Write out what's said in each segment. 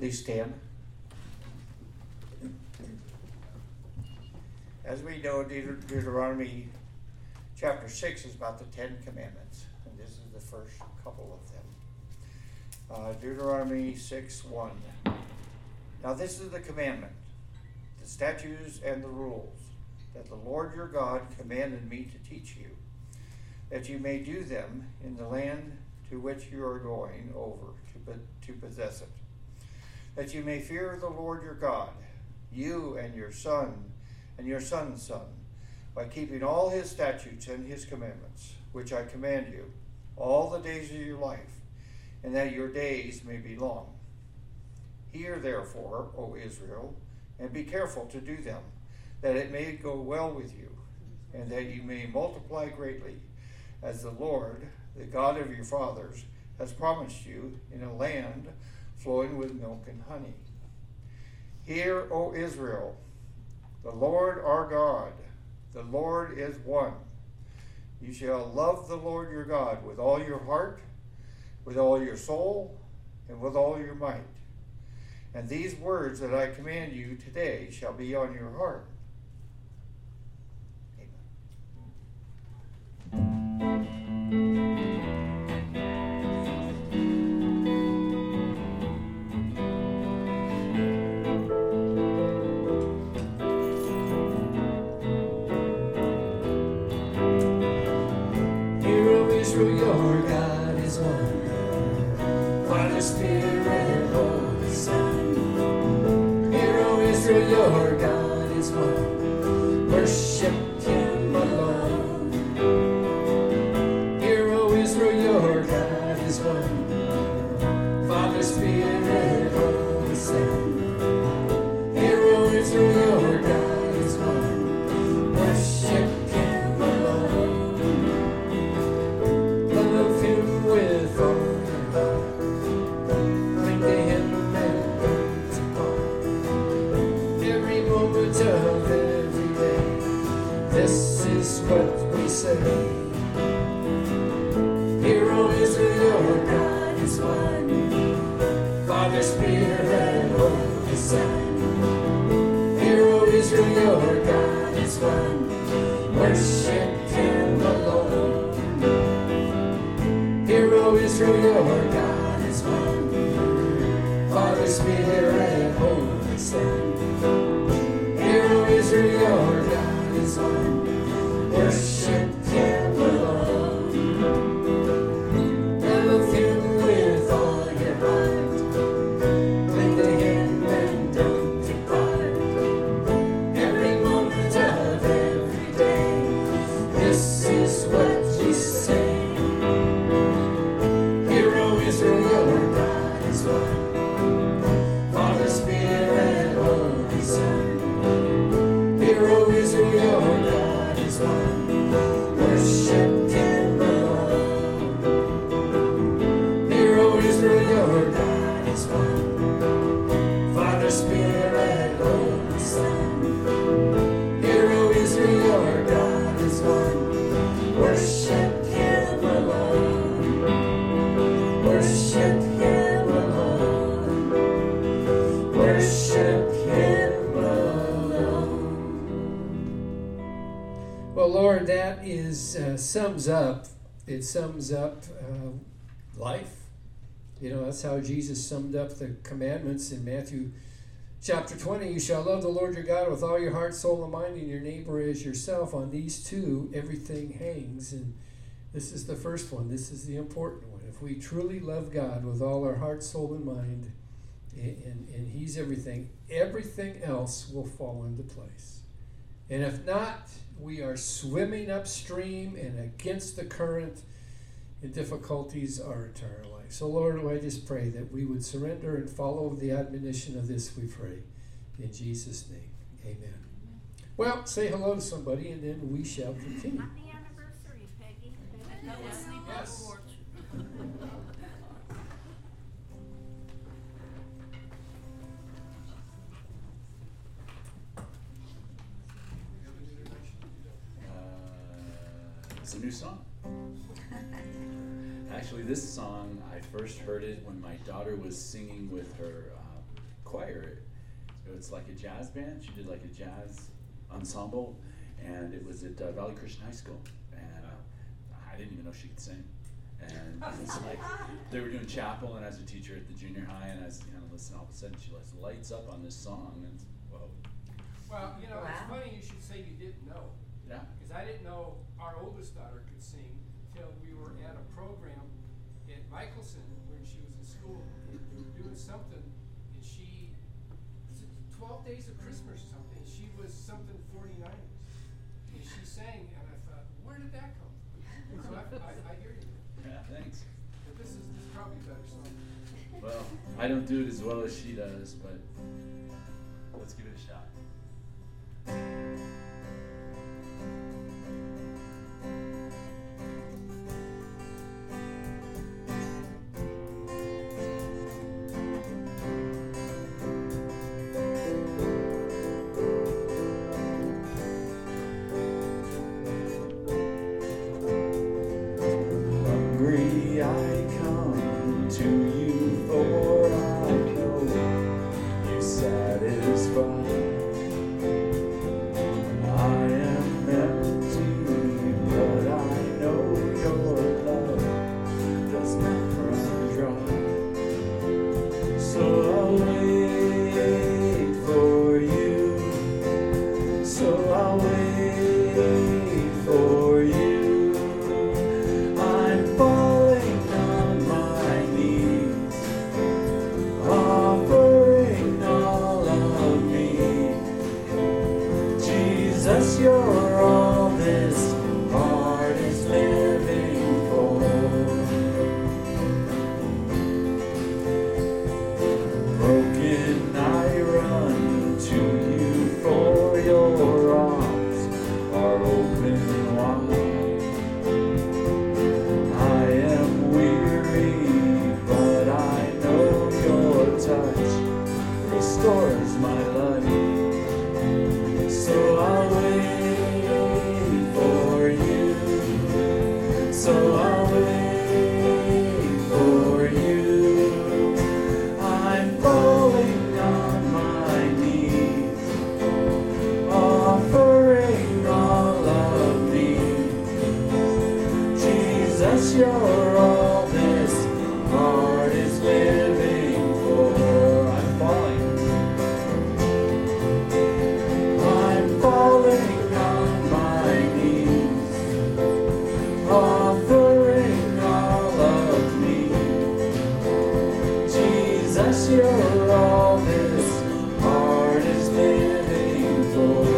Please stand. As we know, Deuteronomy chapter 6 is about the 10 Commandments, and this is the first couple of them. Deuteronomy 6:1. Now this is the commandment, the statutes and the rules, that the Lord your God commanded me to teach you, that you may do them in the land to which you are going over to possess it, that you may fear the Lord your God, you and your son and your son's son, by keeping all his statutes and his commandments, which I command you, all the days of your life, and that your days may be long. Hear therefore, O Israel, and be careful to do them, that it may go well with you, and that you may multiply greatly, as the Lord, the God of your fathers, has promised you in a land flowing with milk and honey. Hear, O Israel, the Lord our God, the Lord is one. You shall love the Lord your God with all your heart, with all your soul, and with all your might. And these words that I command you today shall be on your heart. Your God is one, Father, Spirit, Holy Son. Hear, O Israel, your God is one, worship Him alone. Hear, O Israel, your God is one, Father, Spirit, Holy Son. Hear, O Israel, your God is one, worship Him alone. With all your heart, cling to Him and don't depart. Every moment of every day, this is what we say. Hear, O Israel, your God is one, Father, Spirit, Holy Son. Hear, O Israel, your God is one, worship Him alone. Hear, O Israel, your God is one, Father, Spirit, Holy Son. Hear, O Israel, your God is one, worship Him alone. Love Him with all your heart, cling to Him and don't depart. Every moment of every day, this is what we say. Israel, your God is one, Father, Spirit, Holy Son. Hear, O Israel, your God is one, worship Him alone. Hear, O Israel, your God is one, Father, Spirit, Holy Son. Hear, O Israel, your God is one, worship Him alone. Worship Him alone. Worship Him alone. Well, Lord, that is sums up life. You know, that's how Jesus summed up the commandments in Matthew chapter 20. You shall love the Lord your God with all your heart, soul, and mind, and your neighbor as yourself. On these two, everything hangs. And this is the first one. This is the important one. If we truly love God with all our heart, soul, and mind, and He's everything, everything else will fall into place. And if not, we are swimming upstream and against the current, and difficulties are eternal life. So, Lord, I just pray that we would surrender and follow the admonition of this, we pray. In Jesus' name, amen. Well, say hello to somebody, and then we shall continue. Happy anniversary, Peggy. Yes. It's a new song. Actually, this song, I first heard it when my daughter was singing with her It was like a jazz band. She did like a jazz ensemble, and it was at Valley Christian High School. And I didn't even know she could sing. And it's like they were doing chapel, and I was a teacher at the junior high, and I was listening. All of a sudden, she lights up on this song, and whoa. Well, it's Wow. funny you should say you didn't know. Yeah. Because I didn't know our oldest daughter could sing until we were at a program at Michelson when she was in school. We were doing something, and she, was it 12 Days of Christmas or something, and she was something 49ers. And she sang, and I thought, where did that come from? So I hear you. Yeah, thanks. But this is probably a better song. Well, I don't do it as well as she does, but let's give it a shot. Hungry I come to you, for I know you satisfy. I am empty, but I know your love does not run dry. So I'll wait for you. So I'll wait for you. I'm falling on my knees, offering all of me. Jesus, you're all this heart is living for. Broken, I run to you, for your arms are open wide. I am weary, but I know your touch restores my life. So I'll wait for you. So I'll wait for you. I'm falling on my knees, offering all of me. Jesus, you're all this heart is living for. I'm falling on my knees, offering all of me. Jesus, you're all this heart is living for.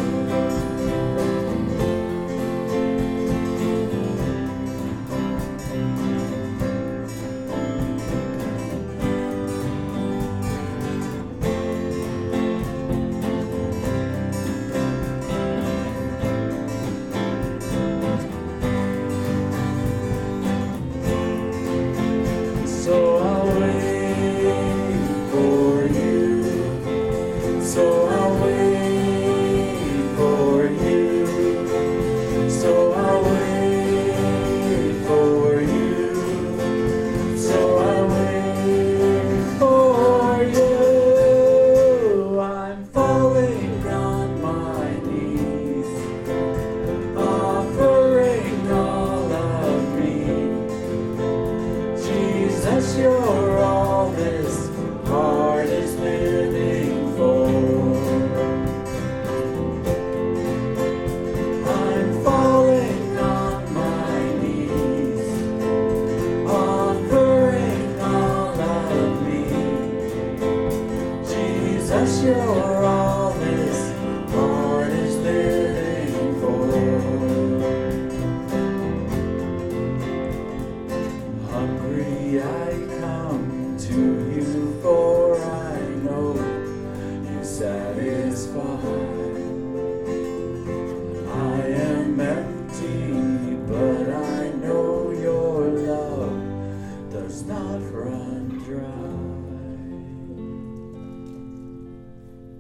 So I'll wait for you. So I'll wait for you. So I'll wait for you. So I'll wait for you. I'm falling on my knees, offering all of me. Jesus, you're all this heart is living for. I'm falling on my knees, offering all of me. Jesus, you're all this heart is living for. Hungry I come to you, for I know you satisfy. I am empty, but I know your love does not run dry.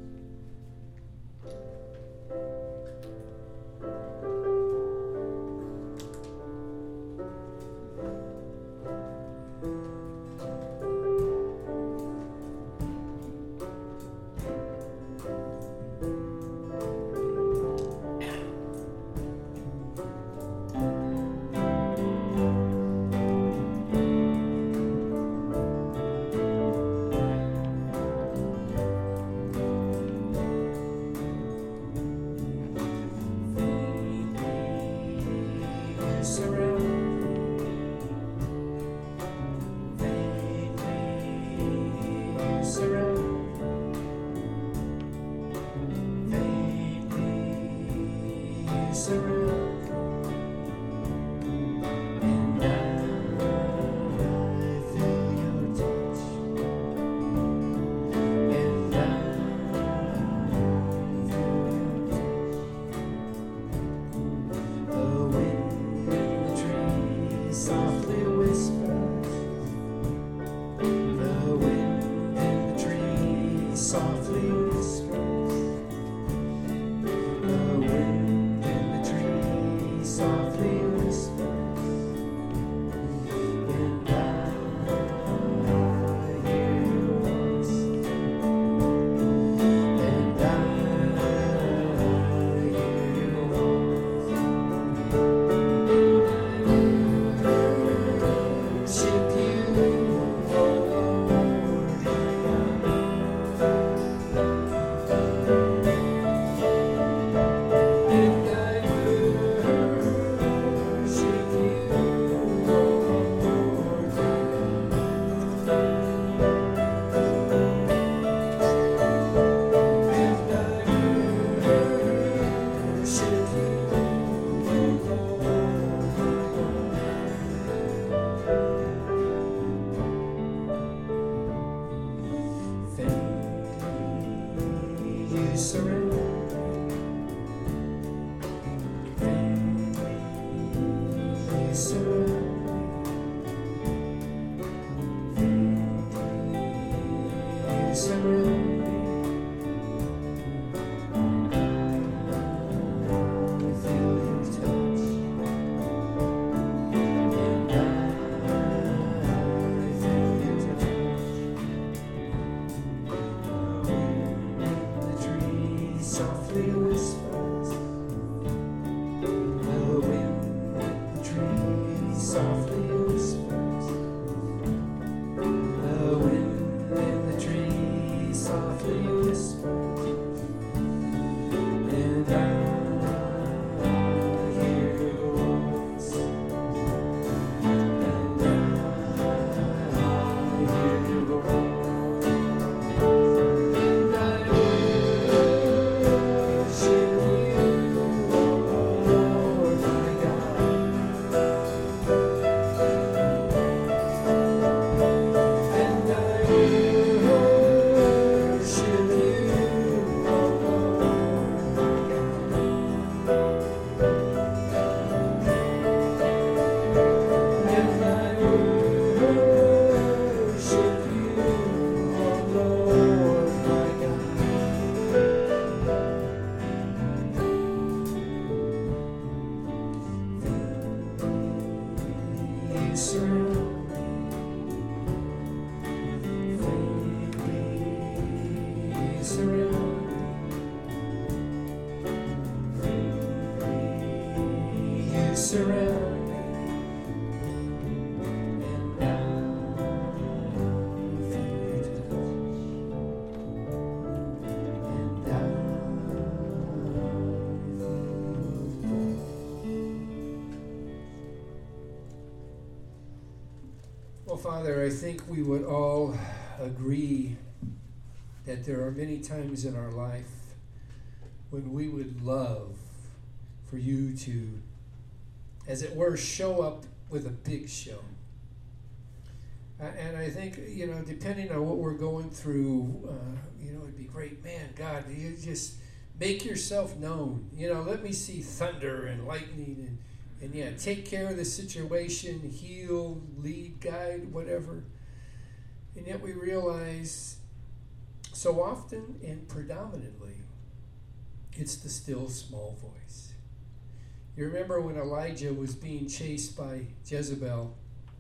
surround me, and I feel your touch, and I feel your touch. The wind in the trees softly whispers. The wind in the trees softly whispers. The wind in the trees softly whispers. And I hear your voice. And I hear your voice. Worship you, O Lord, and I worship you, O Lord. And I worship you, O Lord. Faith, you surrender. Faith, you surrender. You surrender. I feel your touch, and I feel your touch. The tree softly whispers. The wind in the tree softly whispers. The wind in the tree softly whispers. And I hear your voice. And I hear your voice. And I worship you, O Lord my God. And I worship you, O Lord my God. And I worship you, O Lord my God. You surround me. You surround me. You surround me. And I feel your touch. And I Well, Father, I think we would all agree that there are many times in our life when we would love for you to, as it were, show up with a big show. And I think, depending on what we're going through, it'd be great. Man, God, you just make yourself known. Let me see thunder and lightning and take care of the situation, heal, lead, guide, whatever. And yet we realize so often and predominantly, it's the still small voice. You remember when Elijah was being chased by Jezebel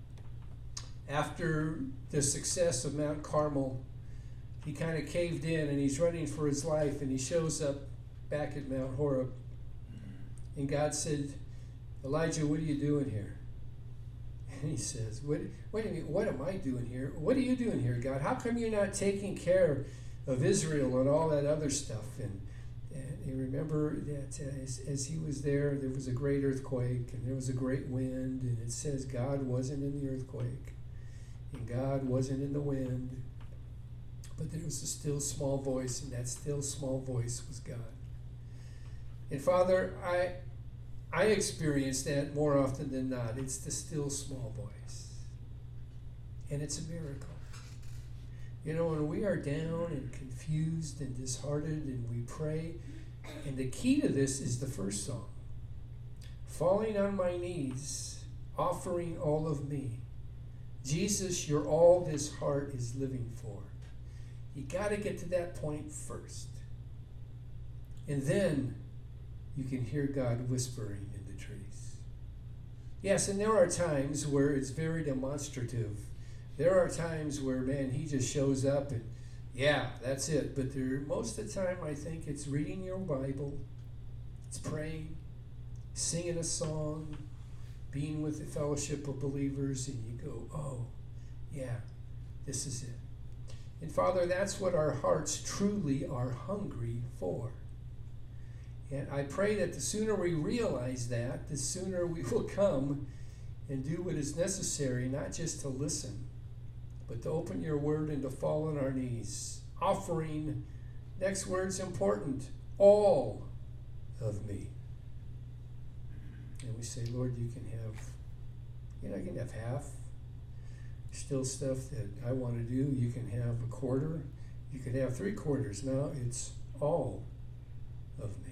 after the success of Mount Carmel, he kind of caved in and he's running for his life, and he shows up back at Mount Horeb. And God said, Elijah, what are you doing here? And he says, what do you mean, what am I doing here? What are you doing here, God? How come you're not taking care of Israel and all that other stuff? And you remember that as he was there was a great earthquake, and there was a great wind, and it says God wasn't in the earthquake, and God wasn't in the wind, but there was a still small voice, and that still small voice was God. And Father, I experience that more often than not. It's the still small voice. And it's a miracle. You know, when we are down and confused and disheartened and we pray, and the key to this is the first song. Falling on my knees, offering all of me. Jesus, you're all this heart is living for. You got to get to that point first. And then you can hear God whispering in the trees. Yes, and there are times where it's very demonstrative. There are times where, man, he just shows up and, yeah, that's it. But most of the time, I think it's reading your Bible, it's praying, singing a song, being with the fellowship of believers, and you go, oh, yeah, this is it. And Father, that's what our hearts truly are hungry for. And I pray that the sooner we realize that, the sooner we will come and do what is necessary, not just to listen, but to open your word and to fall on our knees, offering, next word's important, all of me. And we say, Lord, you can have half. Still stuff that I want to do. You can have a quarter. You can have 3/4. Now it's all of me.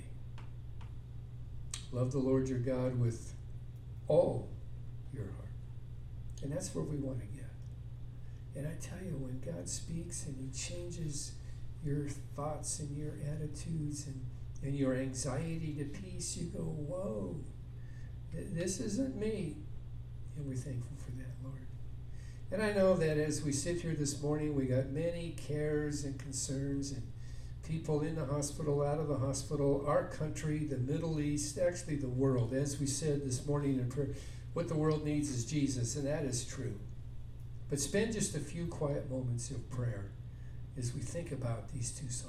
Love the Lord your God with all your heart. And that's where we want to get. And I tell you, when God speaks and he changes your thoughts and your attitudes and your anxiety to peace, you go, whoa, this isn't me. And we're thankful for that, Lord. And I know that as we sit here this morning, we got many cares and concerns and people in the hospital, out of the hospital, our country, the Middle East, actually the world. As we said this morning in prayer, what the world needs is Jesus, and that is true. But spend just a few quiet moments of prayer as we think about these two songs.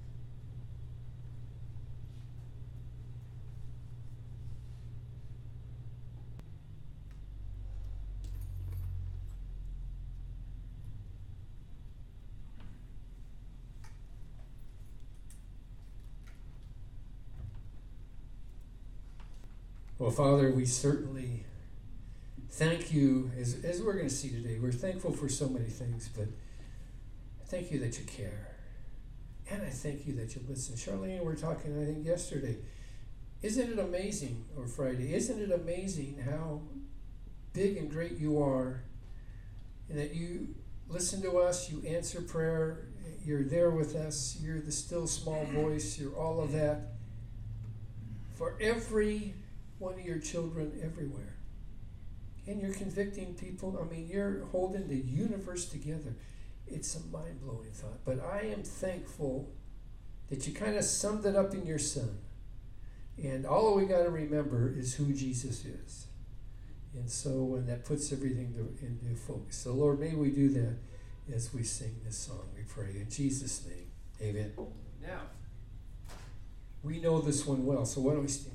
Well, Father, we certainly thank you, as we're going to see today. We're thankful for so many things, but I thank you that you care. And I thank you that you listen. Charlene and we were talking, I think, yesterday. Isn't it amazing, or Friday, isn't it amazing how big and great you are, and that you listen to us, you answer prayer, you're there with us, you're the still small voice, you're all of that. For every one of your children everywhere. And you're convicting people. I mean, you're holding the universe together. It's a mind-blowing thought. But I am thankful that you kind of summed it up in your Son. And all we got to remember is who Jesus is. And so, and that puts everything into focus. So, Lord, may we do that as we sing this song, we pray. In Jesus' name, amen. Now, we know this one well, so why don't we stand?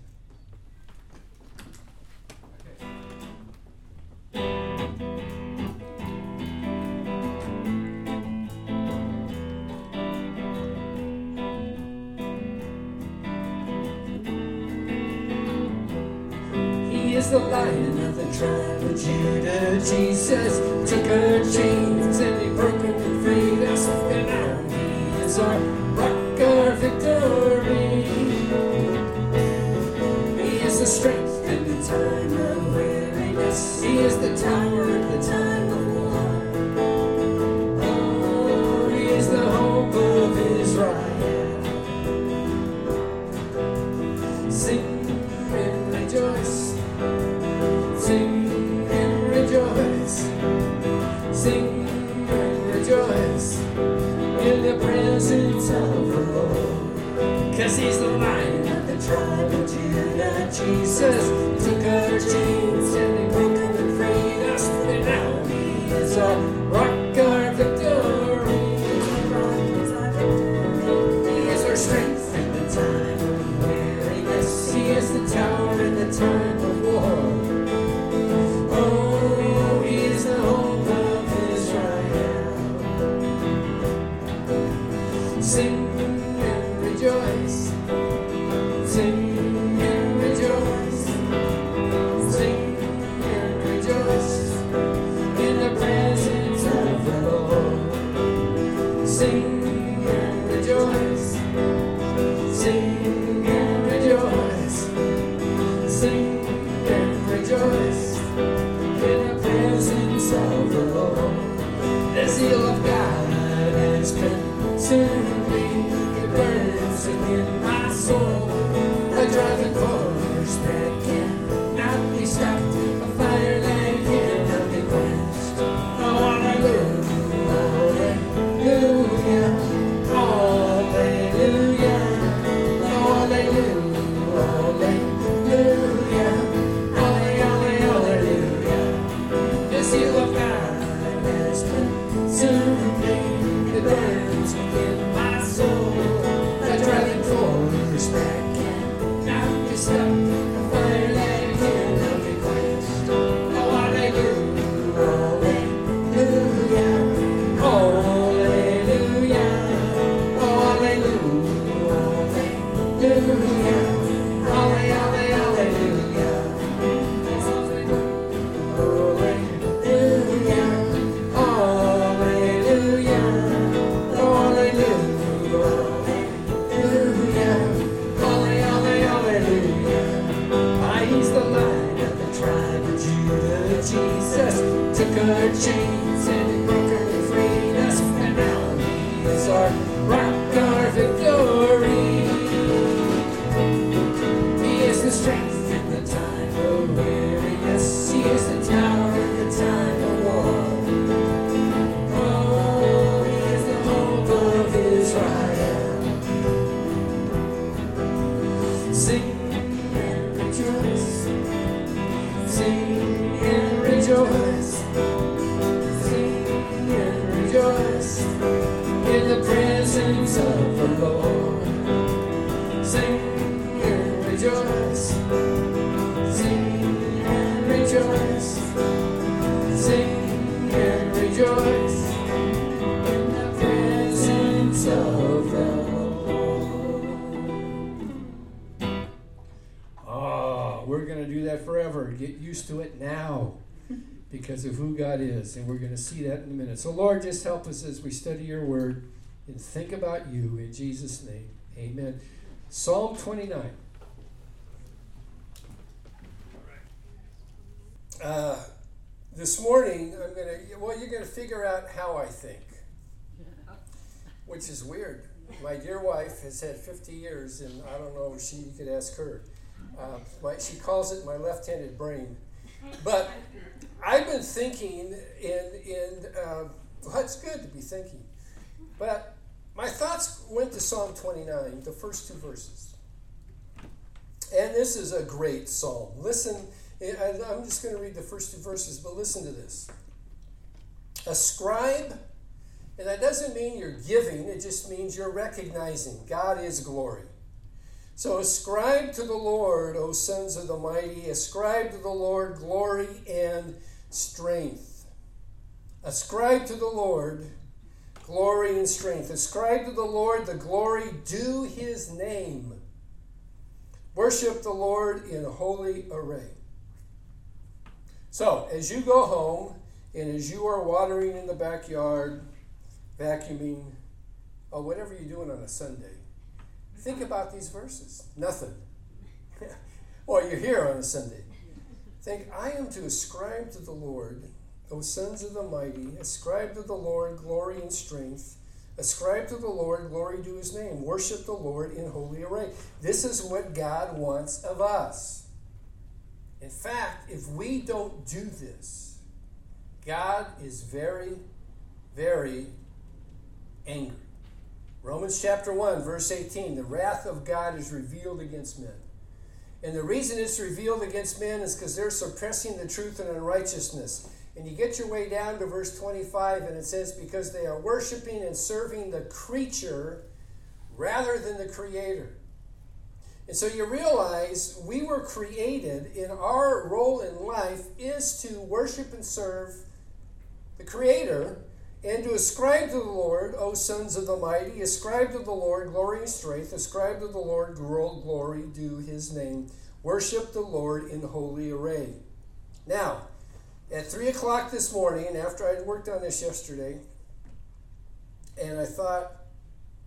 The Lion of the tribe of Judah, Jesus took our chains and he broke them and freed us, and now he is our rock, our victory. He is the strength in the time of weariness. He is the tower at the time of war. Oh, he is the hope of Israel. Sing and rejoice. Sing and rejoice, sing and rejoice in the presence of the Lord. 'Cause he's the Lion of the tribe of Judah. Jesus took our chains and he broke them and freed us, and now he is our rock, our victory. He is our strength in the time of weariness. He is the tower in the time of war. Sing and rejoice, sing and rejoice rejoice. Sing and rejoice. Sing and rejoice in the presence of the Lord. The zeal of God has consumed me. It burns within my soul. A driving force that cannot be stopped. A fire that cannot be quenched. Oh, hallelujah. Hallelujah. Hallelujah. Hallelujah. The seal of God has consumed me. It burns within my soul. A driving force that cannot be stopped. A fire that cannot be quenched. Oh, hallelujah. Hallelujah. Hallelujah. Jesus took our chains and broke and freed us, and now He is our rock, our victory. He is the strength in the time of weariness. He is the tower in the time of war. Oh, He is the hope of Israel. Sing and rejoice. Sing and rejoice. Sing and rejoice in the presence of the Lord. Sing and rejoice. Sing and rejoice. Sing and rejoice in the presence of the Lord. Oh, we're going to do that forever. Get used to it now because of who God is, and we're going to see that in a minute. So, Lord, just help us as we study your word and think about you in Jesus' name. Amen. Psalm 29. This morning, you're going to figure out how I think, which is weird. My dear wife has had 50 years, and I don't know if you could ask her. She calls it my left-handed brain. But I've been thinking well, it's good to be thinking. But my thoughts went to Psalm 29, the first two verses. And this is a great psalm. Listen, I'm just going to read the first two verses, but listen to this. Ascribe, and that doesn't mean you're giving, it just means you're recognizing God is glory. So ascribe to the Lord, O sons of the mighty, ascribe to the Lord glory and strength. Ascribe to the Lord glory and strength. Ascribe to the Lord the glory due his name. Worship the Lord in holy array. So, as you go home, and as you are watering in the backyard, vacuuming, or whatever you're doing on a Sunday, think about these verses. Nothing. Well, you're here on a Sunday. Think, I am to ascribe to the Lord, O sons of the mighty, ascribe to the Lord glory and strength. Ascribe to the Lord glory to his name. Worship the Lord in holy array. This is what God wants of us. In fact, if we don't do this, God is very, very angry. Romans chapter 1, verse 18, the wrath of God is revealed against men. And the reason it's revealed against men is because they're suppressing the truth and unrighteousness. And you get your way down to verse 25, and it says, because they are worshiping and serving the creature rather than the Creator. And so you realize we were created, and our role in life is to worship and serve the Creator, and to ascribe to the Lord, O sons of the mighty, ascribe to the Lord glory and strength, ascribe to the Lord glory due his name. Worship the Lord in holy array. Now, at 3 o'clock this morning, after I'd worked on this yesterday, and I thought,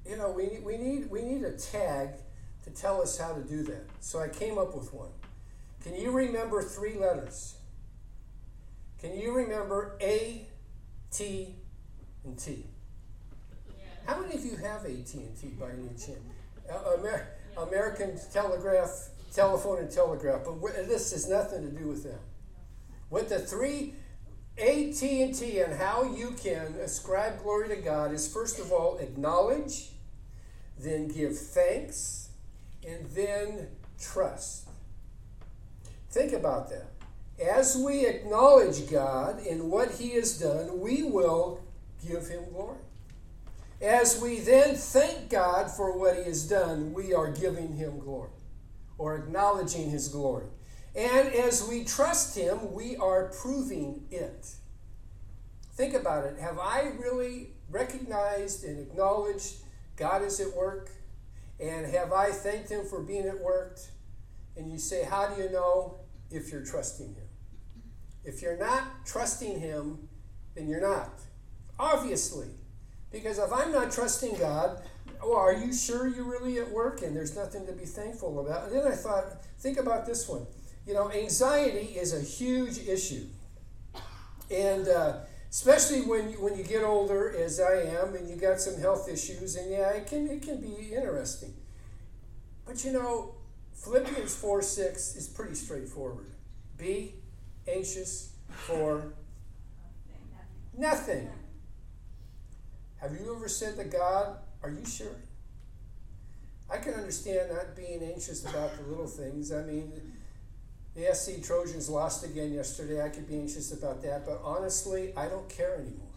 we need a tag to tell us how to do that. So I came up with one. Can you remember 3 letters? Can you remember A, T, and T? How many of you have AT&T by any chance? American Telegraph, Telephone and Telegraph, but this has nothing to do with them. With the 3 AT&T and how you can ascribe glory to God is, first of all, acknowledge, then give thanks, and then trust. Think about that. As we acknowledge God in what He has done, we will give Him glory. As we then thank God for what He has done, we are giving Him glory or acknowledging His glory. And as we trust Him, we are proving it. Think about it. Have I really recognized and acknowledged God is at work? And have I thanked Him for being at work? And you say, how do you know if you're trusting Him? If you're not trusting Him, then you're not. Obviously. Because if I'm not trusting God, are you sure you're really at work and there's nothing to be thankful about? And then I thought, think about this one. Anxiety is a huge issue. And especially when you get older, as I am, and you got some health issues, and it can be interesting. But Philippians 4:6 is pretty straightforward. Be anxious for nothing. Have you ever said to God, are you sure? I can understand not being anxious about the little things. I mean, the SC Trojans lost again yesterday. I could be anxious about that. But honestly, I don't care anymore.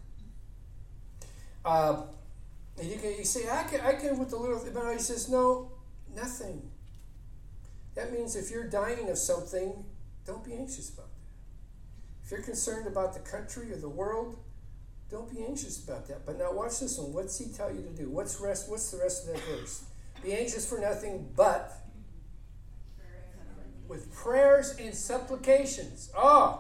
You say, I can with the little thing. But he says, no, nothing. That means if you're dying of something, don't be anxious about that. If you're concerned about the country or the world, don't be anxious about that. But now watch this one. What's he tell you to do? What's the rest of that verse? Be anxious for nothing, but with prayers and supplications.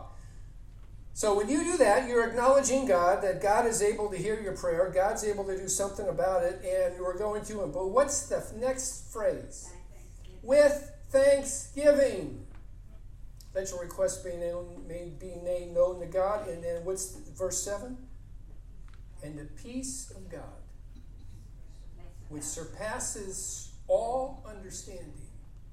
So when you do that, you're acknowledging God, that God is able to hear your prayer. God's able to do something about it, and you're going to Him. But what's the next phrase? With thanksgiving. Let your request be made known to God. And then what's verse 7? And the peace of God, which surpasses all understanding,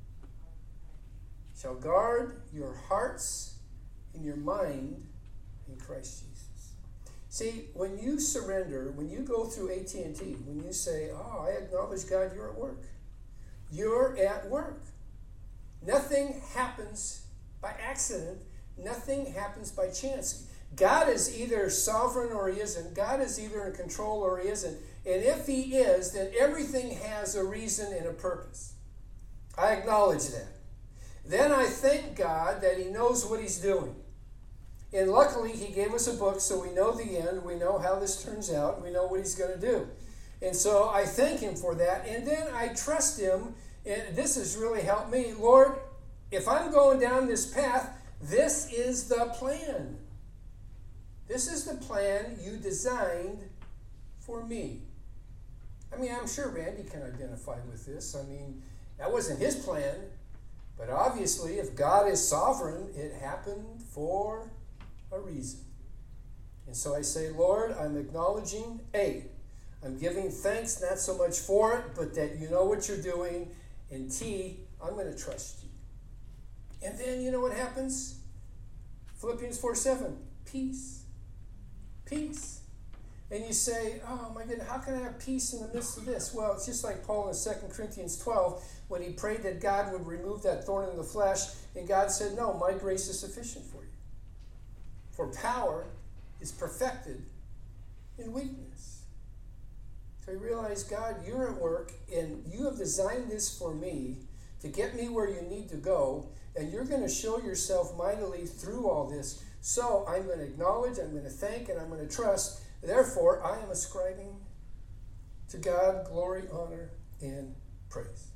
shall guard your hearts and your mind in Christ Jesus. See, when you surrender, when you go through AT&T, when you say, I acknowledge God, you're at work. You're at work. Nothing happens by accident. Nothing happens by chance. God is either sovereign or He isn't. God is either in control or He isn't. And if He is, then everything has a reason and a purpose. I acknowledge that. Then I thank God that He knows what He's doing. And luckily, He gave us a book, so we know the end. We know how this turns out. We know what He's going to do. And so I thank Him for that. And then I trust Him. And this has really helped me. Lord, if I'm going down this path, this is the plan. This is the plan you designed for me. I mean, I'm sure Randy can identify with this. I mean, that wasn't his plan. But obviously, if God is sovereign, it happened for a reason. And so I say, Lord, I'm acknowledging, I'm giving thanks not so much for it, but that you know what you're doing. And T, I'm going to trust you. And then you know what happens? Philippians 4:7, peace. Peace. And you say, oh my goodness, how can I have peace in the midst of this? Well, it's just like Paul in 2 Corinthians 12, when he prayed that God would remove that thorn in the flesh, and God said, no, my grace is sufficient for you. For power is perfected in weakness. So you realize, God, you're at work, and you have designed this for me to get me where you need to go, and you're going to show yourself mightily through all this. So I'm going to acknowledge, I'm going to thank, and I'm going to trust. Therefore, I am ascribing to God glory, honor, and praise.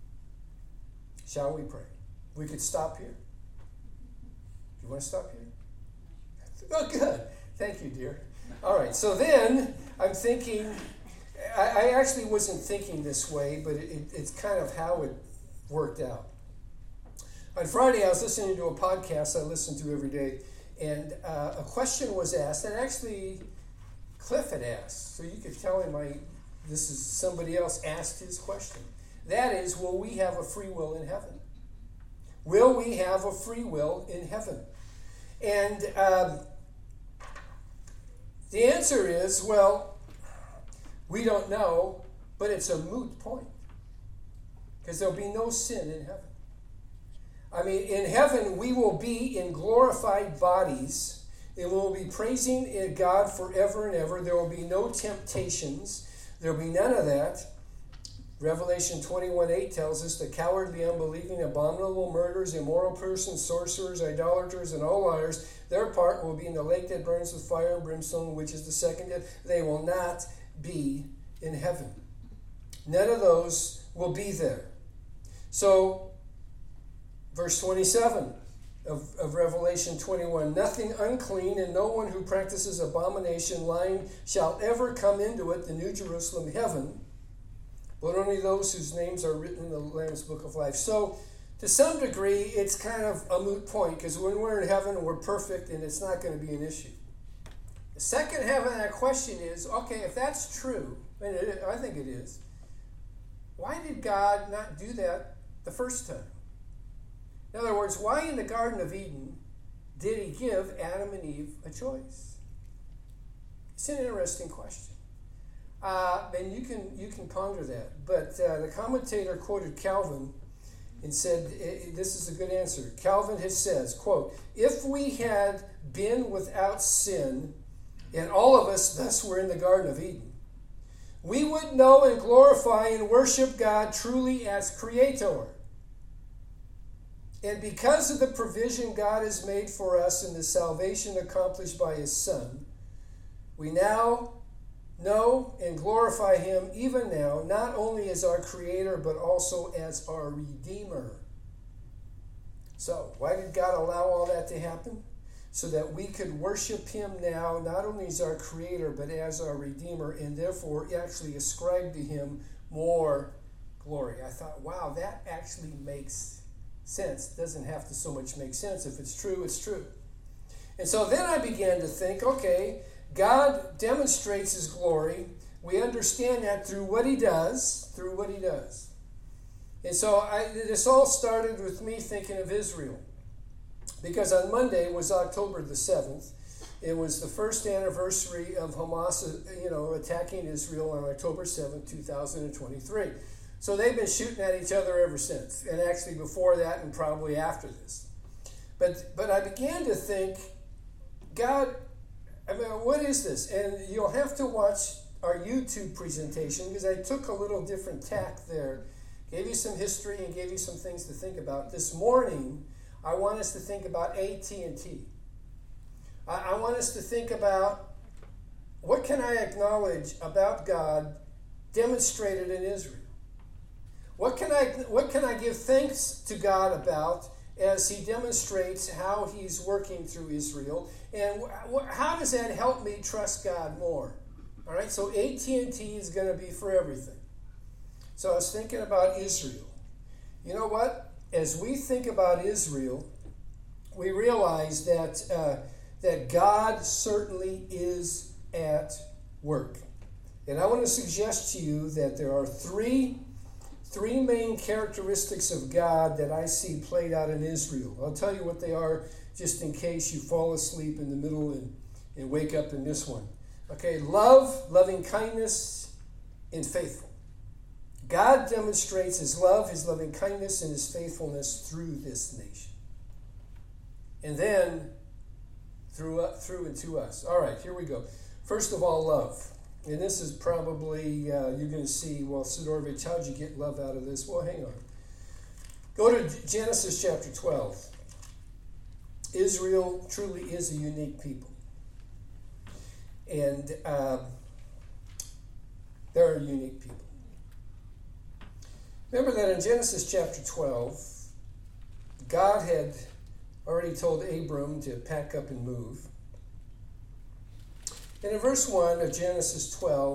Shall we pray? We could stop here. You want to stop here? Oh, good. Thank you, dear. All right, so then I'm thinking, I actually wasn't thinking this way, but it's kind of how it worked out. On Friday, I was listening to a podcast I listen to every day, and a question was asked, and actually Cliff had asked, so you could tell him this is somebody else asked his question. That is, will we have a free will in heaven? Will we have a free will in heaven? And the answer is, well, we don't know, but it's a moot point. Because there'll be no sin in heaven. I mean, in heaven, we will be in glorified bodies, and we'll be praising God forever and ever. There will be no temptations. There will be none of that. Revelation 21:8 tells us the cowardly, unbelieving, abominable, murderers, immoral persons, sorcerers, idolaters, and all liars, their part will be in the lake that burns with fire and brimstone, which is the second death. They will not be in heaven. None of those will be there. So, verse 27 of Revelation 21, nothing unclean and no one who practices abomination, lying, shall ever come into it, the New Jerusalem, heaven, but only those whose names are written in the Lamb's Book of Life. So, to some degree, it's kind of a moot point, because when we're in heaven, we're perfect, and it's not going to be an issue. The second half of that question is, okay, if that's true, and I think it is, why did God not do that the first time? In other words, why in the Garden of Eden did he give Adam and Eve a choice? It's an interesting question. And you can ponder that. But the commentator quoted Calvin and said, this is a good answer. Calvin says, quote, if we had been without sin, and all of us thus were in the Garden of Eden, we would know and glorify and worship God truly as Creator. And because of the provision God has made for us in the salvation accomplished by His Son, we now know and glorify Him even now, not only as our Creator, but also as our Redeemer. So, why did God allow all that to happen? So that we could worship Him now, not only as our Creator, but as our Redeemer, and therefore actually ascribe to Him more glory. I thought, wow, that actually makes sense. It doesn't have to so much make sense. If it's true, it's true. And so then I began to think, okay, God demonstrates His glory. We understand that through what He does, And so this all started with me thinking of Israel. Because on Monday was October the 7th. It was the first anniversary of Hamas, attacking Israel on October 7th, 2023. So they've been shooting at each other ever since, and actually before that and probably after this. But I began to think, God, what is this? And you'll have to watch our YouTube presentation, because I took a little different tack there. Gave you some history and gave you some things to think about. This morning, I want us to think about AT&T. I want us to think about, what can I acknowledge about God demonstrated in Israel? What can I give thanks to God about as He demonstrates how He's working through Israel? And how does that help me trust God more? All right, so AT&T is going to be for everything. So I was thinking about Israel. You know what? As we think about Israel, we realize that God certainly is at work. And I want to suggest to you that there are three main characteristics of God that I see played out in Israel. I'll tell you what they are just in case you fall asleep in the middle and wake up in this one. Okay, love, loving kindness, and faithful. God demonstrates His love, His loving kindness, and His faithfulness through this nation. And then through and to us. All right, here we go. First of all, love. And this is probably, you're going to see, well, Sidorovich, how'd you get love out of this? Well, hang on. Go to Genesis chapter 12. Israel truly is a unique people. And they're a unique people. Remember that in Genesis chapter 12, God had already told Abram to pack up and move. And in verse 1 of Genesis 12,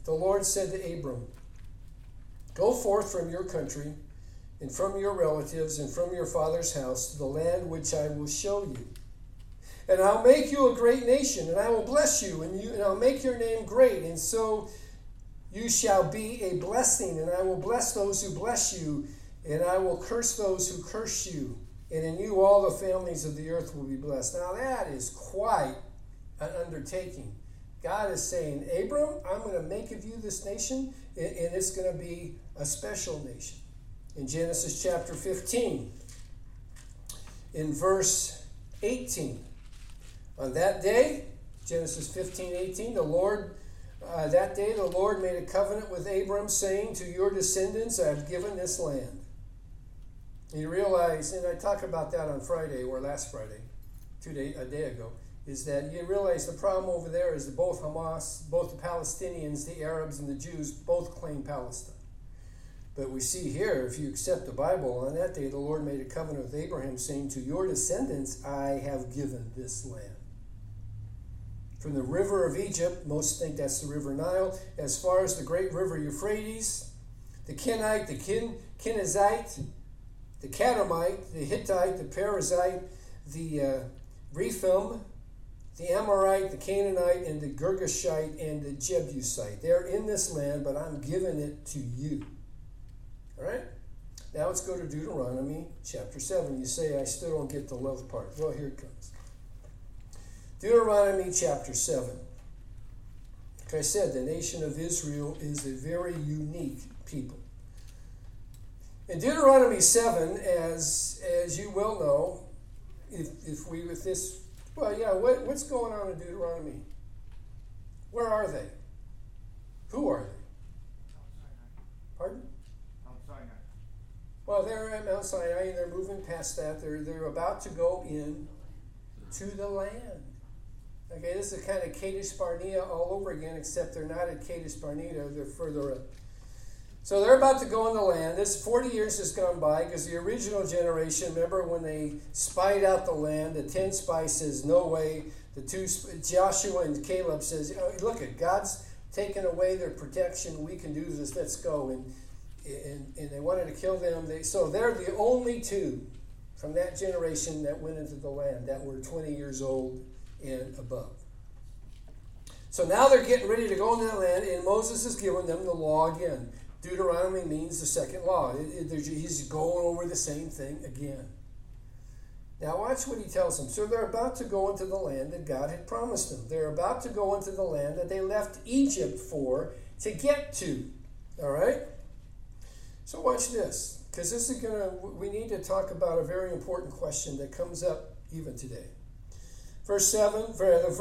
the Lord said to Abram, "Go forth from your country and from your relatives and from your father's house to the land which I will show you. And I'll make you a great nation, and I will bless you, and I'll make your name great, and so you shall be a blessing, and I will bless those who bless you, and I will curse those who curse you, and in you all the families of the earth will be blessed." Now that is quite an undertaking. God is saying, Abram, I'm going to make of you this nation, and it's going to be a special nation. In Genesis chapter 15, in verse 18, on that day, Genesis 15:18, that day the Lord made a covenant with Abram, saying, "To your descendants I have given this land." And you realize, and I talked about that on Friday, or last Friday, a day ago, is that you realize the problem over there is that both Hamas, both the Palestinians, the Arabs, and the Jews both claim Palestine. But we see here, if you accept the Bible, on that day the Lord made a covenant with Abraham, saying, "To your descendants I have given this land." From the river of Egypt, most think that's the river Nile, as far as the great river Euphrates, the Kenite, the Kenizzite, the Catamite, the Hittite, the Perizzite, the Rephaim, the Amorite, the Canaanite, and the Girgashite, and the Jebusite. They're in this land, but I'm giving it to you. All right? Now let's go to Deuteronomy chapter 7. You say, I still don't get the love part. Well, here it comes. Deuteronomy chapter 7. Like I said, the nation of Israel is a very unique people. In Deuteronomy 7, as you well know, what's going on in Deuteronomy? Where are they? Who are they? Pardon? Mount Sinai. Well, they're at Mount Sinai, and they're moving past that. They're about to go in to the land. Okay, this is kind of Kadesh Barnea all over again, except they're not at Kadesh Barnea, they're further up. So they're about to go in the land. This 40 years has gone by because the original generation, remember when they spied out the land, the 10 spies says, no way. Joshua and Caleb says, look, God's taken away their protection. We can do this. Let's go. And they wanted to kill them. So they're the only two from that generation that went into the land that were 20 years old and above. So now they're getting ready to go into the land, and Moses has given them the law again. Deuteronomy means the second law. He's going over the same thing again. Now watch what he tells them. So they're about to go into the land that God had promised them. They're about to go into the land that they left Egypt to get to. All right? So watch this, because we need to talk about a very important question that comes up even today. Verse 1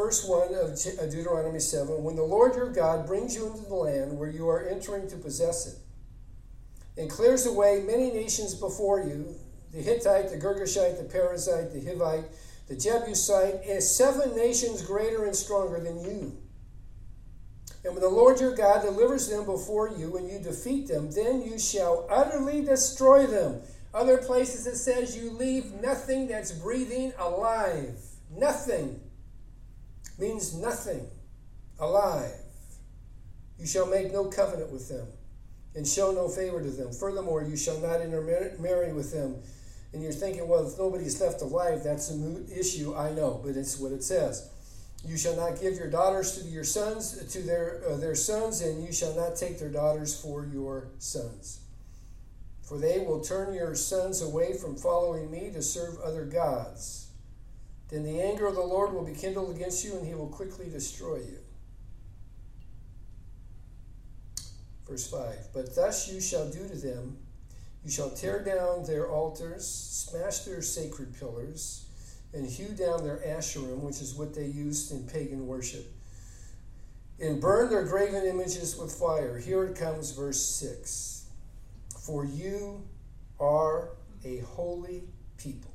of Deuteronomy 7, when the Lord your God brings you into the land where you are entering to possess it, and clears away many nations before you, the Hittite, the Girgashite, the Perizzite, the Hivite, the Jebusite, and 7 nations greater and stronger than you. And when the Lord your God delivers them before you and you defeat them, then you shall utterly destroy them. Other places it says you leave nothing that's breathing alive. Nothing means nothing alive. You shall make no covenant with them and show no favor to them. Furthermore, you shall not intermarry with them. And you're thinking, well, if nobody's left alive, that's a moot issue. I know, but it's what it says. You shall not give your daughters to your sons, to their sons, and you shall not take their daughters for your sons. For they will turn your sons away from following me to serve other gods. Then the anger of the Lord will be kindled against you, and he will quickly destroy you. Verse 5, but thus you shall do to them. You shall tear down their altars, smash their sacred pillars, and hew down their Asherim, which is what they used in pagan worship, and burn their graven images with fire. Here it comes, verse 6. For you are a holy people.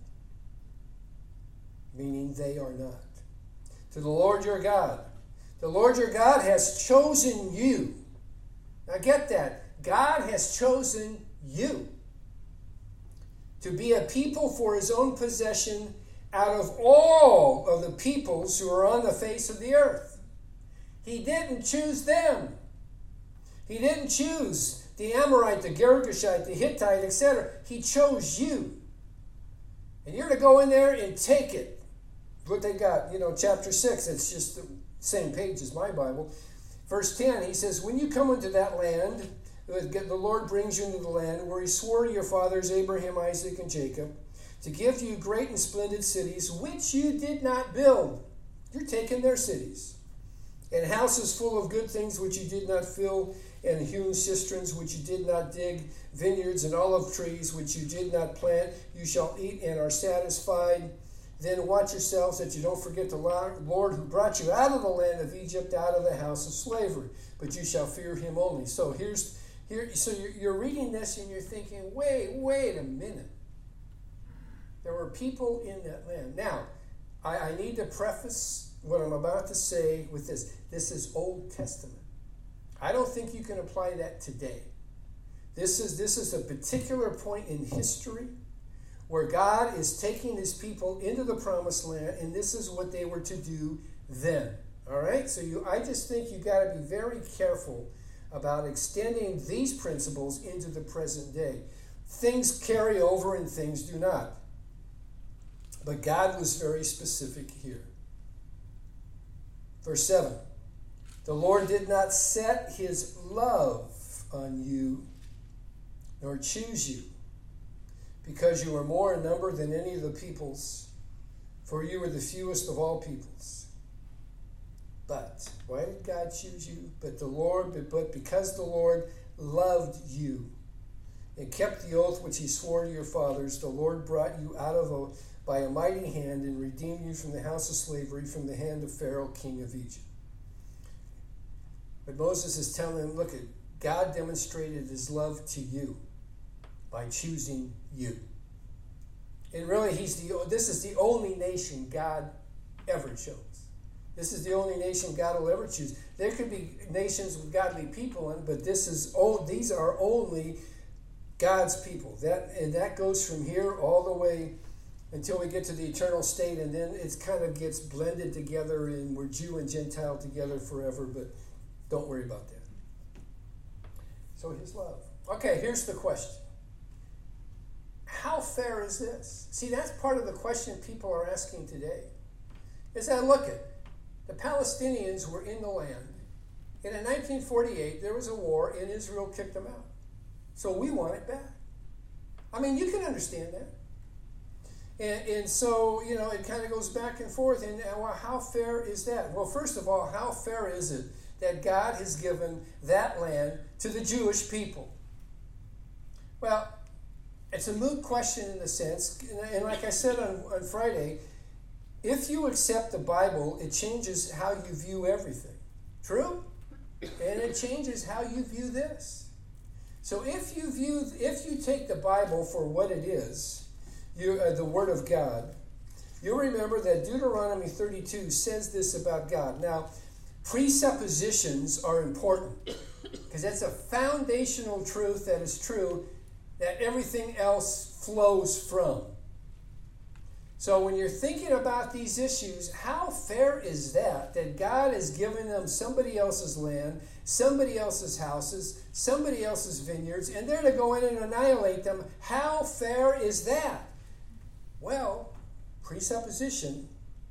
Meaning they are not. To the Lord your God. The Lord your God has chosen you. Now get that. God has chosen you to be a people for his own possession out of all of the peoples who are on the face of the earth. He didn't choose them. He didn't choose the Amorite, the Girgashite, the Hittite, etc. He chose you. And you're to go in there and take it. What they got, chapter 6, it's just the same page as my Bible. Verse 10, he says, when you come into that land, the Lord brings you into the land where he swore to your fathers, Abraham, Isaac, and Jacob, to give you great and splendid cities, which you did not build. You're taking their cities. And houses full of good things which you did not fill, and hewn cisterns which you did not dig, vineyards and olive trees which you did not plant, you shall eat and are satisfied. Then watch yourselves that you don't forget the Lord who brought you out of the land of Egypt, out of the house of slavery. But you shall fear him only. So you're reading this and you're thinking, wait a minute. There were people in that land. Now, I need to preface what I'm about to say with this. This is Old Testament. I don't think you can apply that today. This is a particular point in history where God is taking his people into the promised land, and this is what they were to do then. All right? So I just think you've got to be very careful about extending these principles into the present day. Things carry over and things do not. But God was very specific here. Verse 7. The Lord did not set his love on you, nor choose you, because you were more in number than any of the peoples, for you were the fewest of all peoples. But why did God choose you? But because the Lord loved you and kept the oath which he swore to your fathers, the Lord brought you out by a mighty hand and redeemed you from the house of slavery, from the hand of Pharaoh, king of Egypt. But Moses is telling them, look, God demonstrated his love to you by choosing you. And really, this is the only nation God ever chose. This is the only nation God will ever choose. There could be nations with godly people in it, but these are only God's people. That goes from here all the way until we get to the eternal state, and then it kind of gets blended together, and we're Jew and Gentile together forever, but don't worry about that. So his love. Okay, here's the question. How fair is this? See, that's part of the question people are asking today. Is that, look, the Palestinians were in the land, and in 1948 there was a war, and Israel kicked them out. So we want it back. I mean, you can understand that. And so, it kind of goes back and forth. And well, how fair is that? Well, first of all, how fair is it that God has given that land to the Jewish people? Well, it's a moot question in a sense. And like I said on Friday, if you accept the Bible, it changes how you view everything. True? And it changes how you view this. So if you take the Bible for what it is, the Word of God, you'll remember that Deuteronomy 32 says this about God. Now, presuppositions are important because that's a foundational truth that is true that everything else flows from. So when you're thinking about these issues, how fair is that God has given them somebody else's land, somebody else's houses, somebody else's vineyards, and they're to go in and annihilate them? How fair is that? Well, presupposition,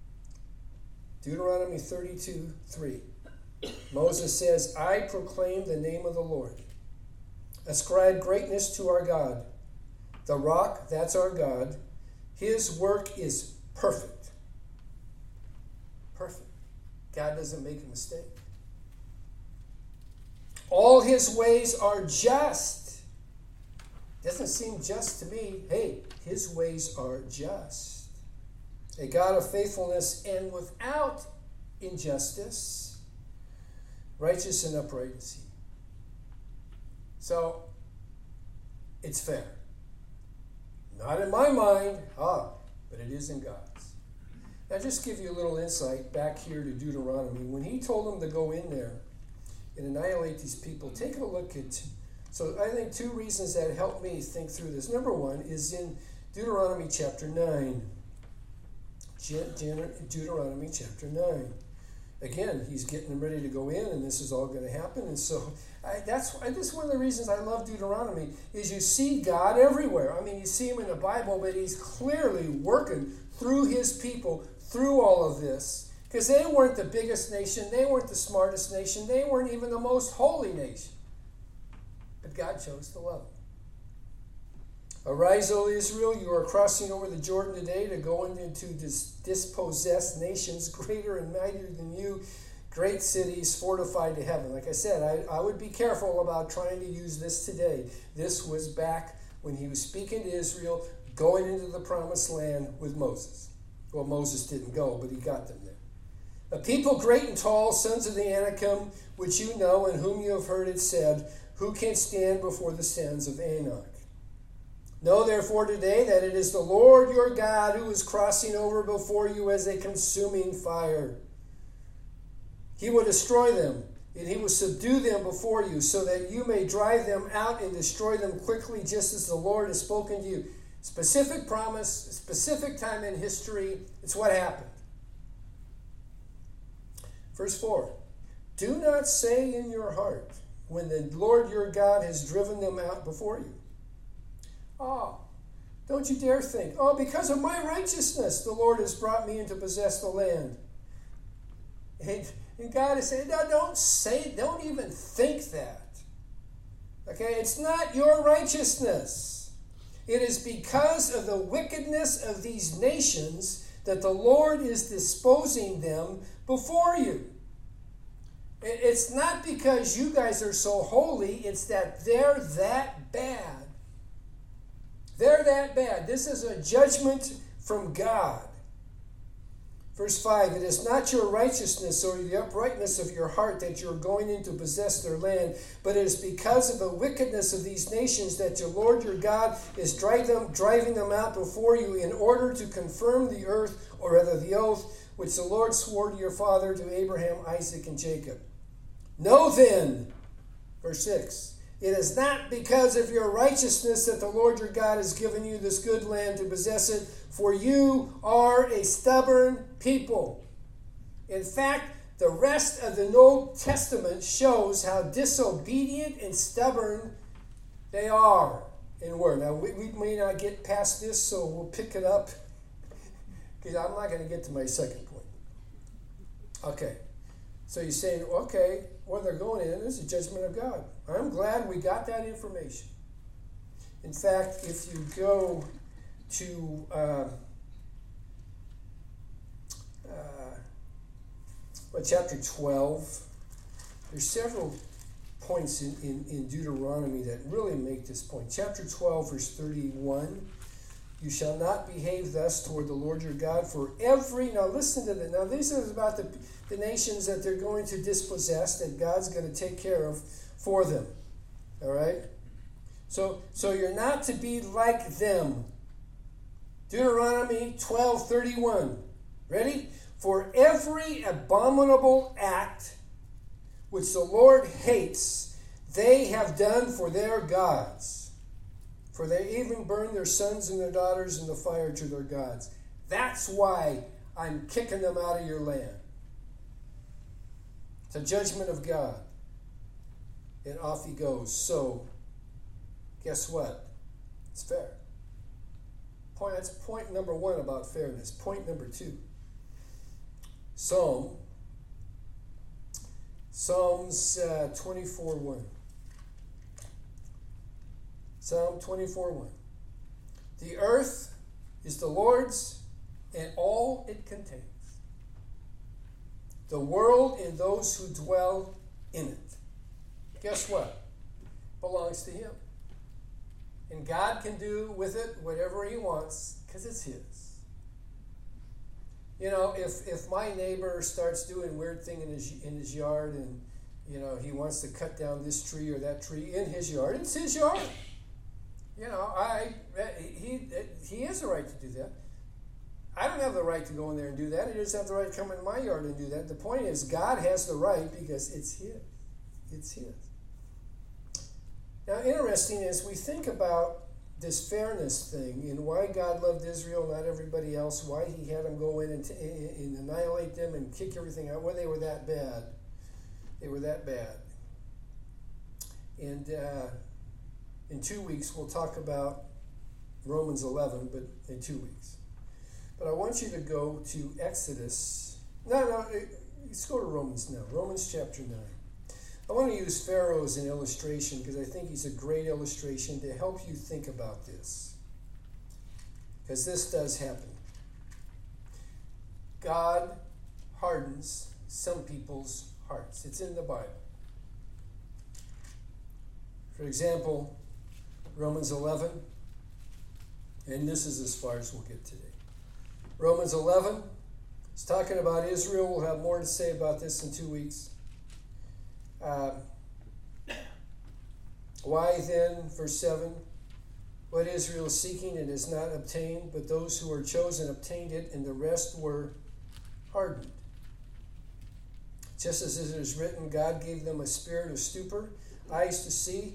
Deuteronomy 32:3. Moses says, I proclaim the name of the Lord. Ascribe greatness to our God. The rock, that's our God. His work is perfect. Perfect. God doesn't make a mistake. All his ways are just. Doesn't seem just to me. Hey, his ways are just. A God of faithfulness and without injustice, righteous and upright is he. So, it's fair. Not in my mind, but it is in God's. Now, just give you a little insight back here to Deuteronomy. When he told them to go in there and annihilate these people, take a look at. So I think two reasons that help me think through this. Number one is in Deuteronomy chapter 9. Deuteronomy chapter 9. Again, he's getting ready to go in, and this is all going to happen. And so That's one of the reasons I love Deuteronomy, is you see God everywhere. I mean, you see him in the Bible, but he's clearly working through his people, through all of this. Because they weren't the biggest nation, they weren't the smartest nation, they weren't even the most holy nation. But God chose to love them. Arise, O Israel, you are crossing over the Jordan today to go into dispossessed nations greater and mightier than you, great cities fortified to heaven. Like I said, I would be careful about trying to use this today. This was back when he was speaking to Israel, going into the promised land with Moses. Well, Moses didn't go, but he got them there. A people great and tall, sons of the Anakim, which you know and whom you have heard it said, who can stand before the sons of Anak? Know therefore today that it is the Lord your God who is crossing over before you as a consuming fire. He will destroy them, and he will subdue them before you, so that you may drive them out and destroy them quickly, just as the Lord has spoken to you. Specific promise, specific time in history. It's what happened. Verse 4. Do not say in your heart, when the Lord your God has driven them out before you, oh, don't you dare think, oh, because of my righteousness, the Lord has brought me in to possess the land. And God is saying, no, don't even think that. Okay, it's not your righteousness. It is because of the wickedness of these nations that the Lord is disposing them before you. It's not because you guys are so holy, it's that they're that bad. They're that bad. This is a judgment from God. Verse 5, it is not your righteousness or the uprightness of your heart that you're going in to possess their land, but it is because of the wickedness of these nations that your Lord your God is driving them out before you in order to confirm the earth, or rather the oath, which the Lord swore to your father, to Abraham, Isaac, and Jacob. Know then, verse 6, it is not because of your righteousness that the Lord your God has given you this good land to possess it, for you are a stubborn people. In fact, the rest of the Old Testament shows how disobedient and stubborn they are and were. Now, we may not get past this, so we'll pick it up, because I'm not going to get to my second point. Okay, so you're saying, okay, what they're going in is a judgment of God. I'm glad we got that information. In fact, if you go to chapter 12, there's several points in Deuteronomy that really make this point. Chapter 12, verse 31, you shall not behave thus toward the Lord your God, for every, now listen to that. Now this is about the nations that they're going to dispossess, that God's going to take care of for them. All right? So you're not to be like them. Deuteronomy 12:31. Ready? For every abominable act which the Lord hates, they have done for their gods. For they even burn their sons and their daughters in the fire to their gods. That's why I'm kicking them out of your land. It's a judgment of God. And off he goes. So, guess what? It's fair. That's point number one about fairness. Point number two. Psalms 24:1. Psalm 24:1. The earth is the Lord's and all it contains, the world and those who dwell in it. Guess what? Belongs to him. And God can do with it whatever he wants because it's his. You know, if my neighbor starts doing weird thing in his yard, and you know he wants to cut down this tree or that tree in his yard, it's his yard. You know, he has the right to do that. I don't have the right to go in there and do that. He doesn't have the right to come in my yard and do that. The point is, God has the right because it's his. It's his. Now, interesting as we think about this fairness thing and why God loved Israel, not everybody else, why he had them go in and annihilate them and kick everything out, well, they were that bad. They were that bad. And in 2 weeks, we'll talk about Romans 11, but in 2 weeks. But I want you to go to Exodus. Let's go to Romans now. Romans chapter 9. I want to use Pharaoh as an illustration because I think he's a great illustration to help you think about this. Because this does happen. God hardens some people's hearts. It's in the Bible. For example, Romans 11, and this is as far as we'll get today. Romans 11, it's talking about Israel. We'll have more to say about this in 2 weeks. Why then, verse 7, what Israel is seeking it is not obtained, but those who were chosen obtained it, and the rest were hardened. Just as it is written, God gave them a spirit of stupor, eyes to see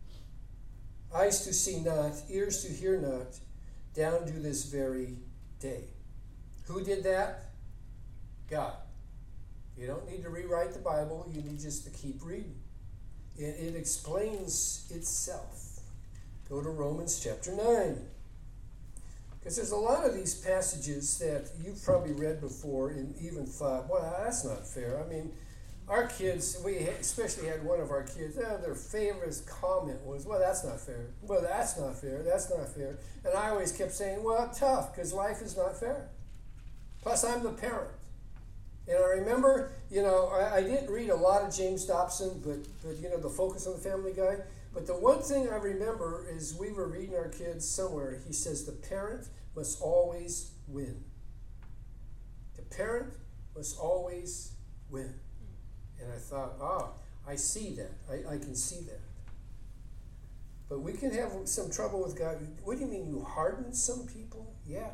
not, ears to hear not, down to this very day. Who did that? God. You don't need to rewrite the Bible. You need just to keep reading. It explains itself. Go to Romans chapter 9. Because there's a lot of these passages that you've probably read before and even thought, well, that's not fair. I mean, our kids, we especially had one of our kids, their favorite comment was, well, that's not fair. Well, that's not fair. That's not fair. And I always kept saying, well, tough, because life is not fair. Plus, I'm the parent. And I remember, I didn't read a lot of James Dobson, but the Focus on the Family Guy. But the one thing I remember is we were reading our kids somewhere. He says the parent must always win. The parent must always win. And I thought, I see that. I can see that. But we can have some trouble with God. What do you mean you hardened some people? Yeah.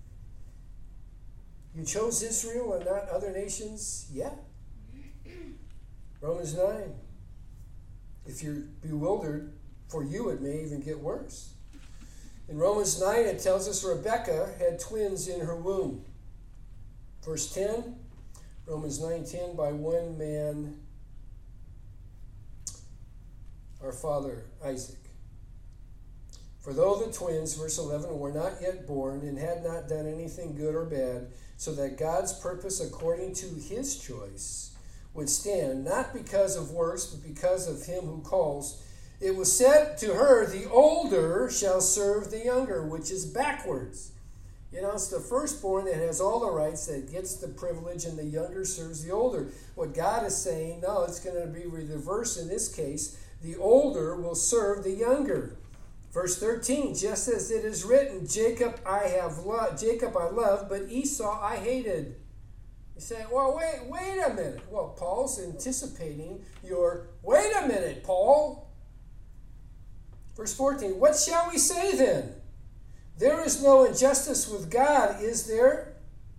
You chose Israel and not other nations? Yeah. Romans 9. If you're bewildered, for you it may even get worse. In Romans 9 it tells us Rebekah had twins in her womb. Verse 10, Romans 9:10, by one man, our father Isaac. For though the twins, verse 11, were not yet born and had not done anything good or bad, so that God's purpose according to his choice would stand, not because of works, but because of him who calls, it was said to her, the older shall serve the younger, which is backwards. It's the firstborn that has all the rights, that gets the privilege, and the younger serves the older. What God is saying, no, it's going to be reversed in this case. The older will serve the younger. Verse 13, just as it is written, Jacob I loved, but Esau I hated. You say, well, wait a minute. Well, Paul's anticipating your, wait a minute, Paul. Verse 14, what shall we say then? There is no injustice with God, is there?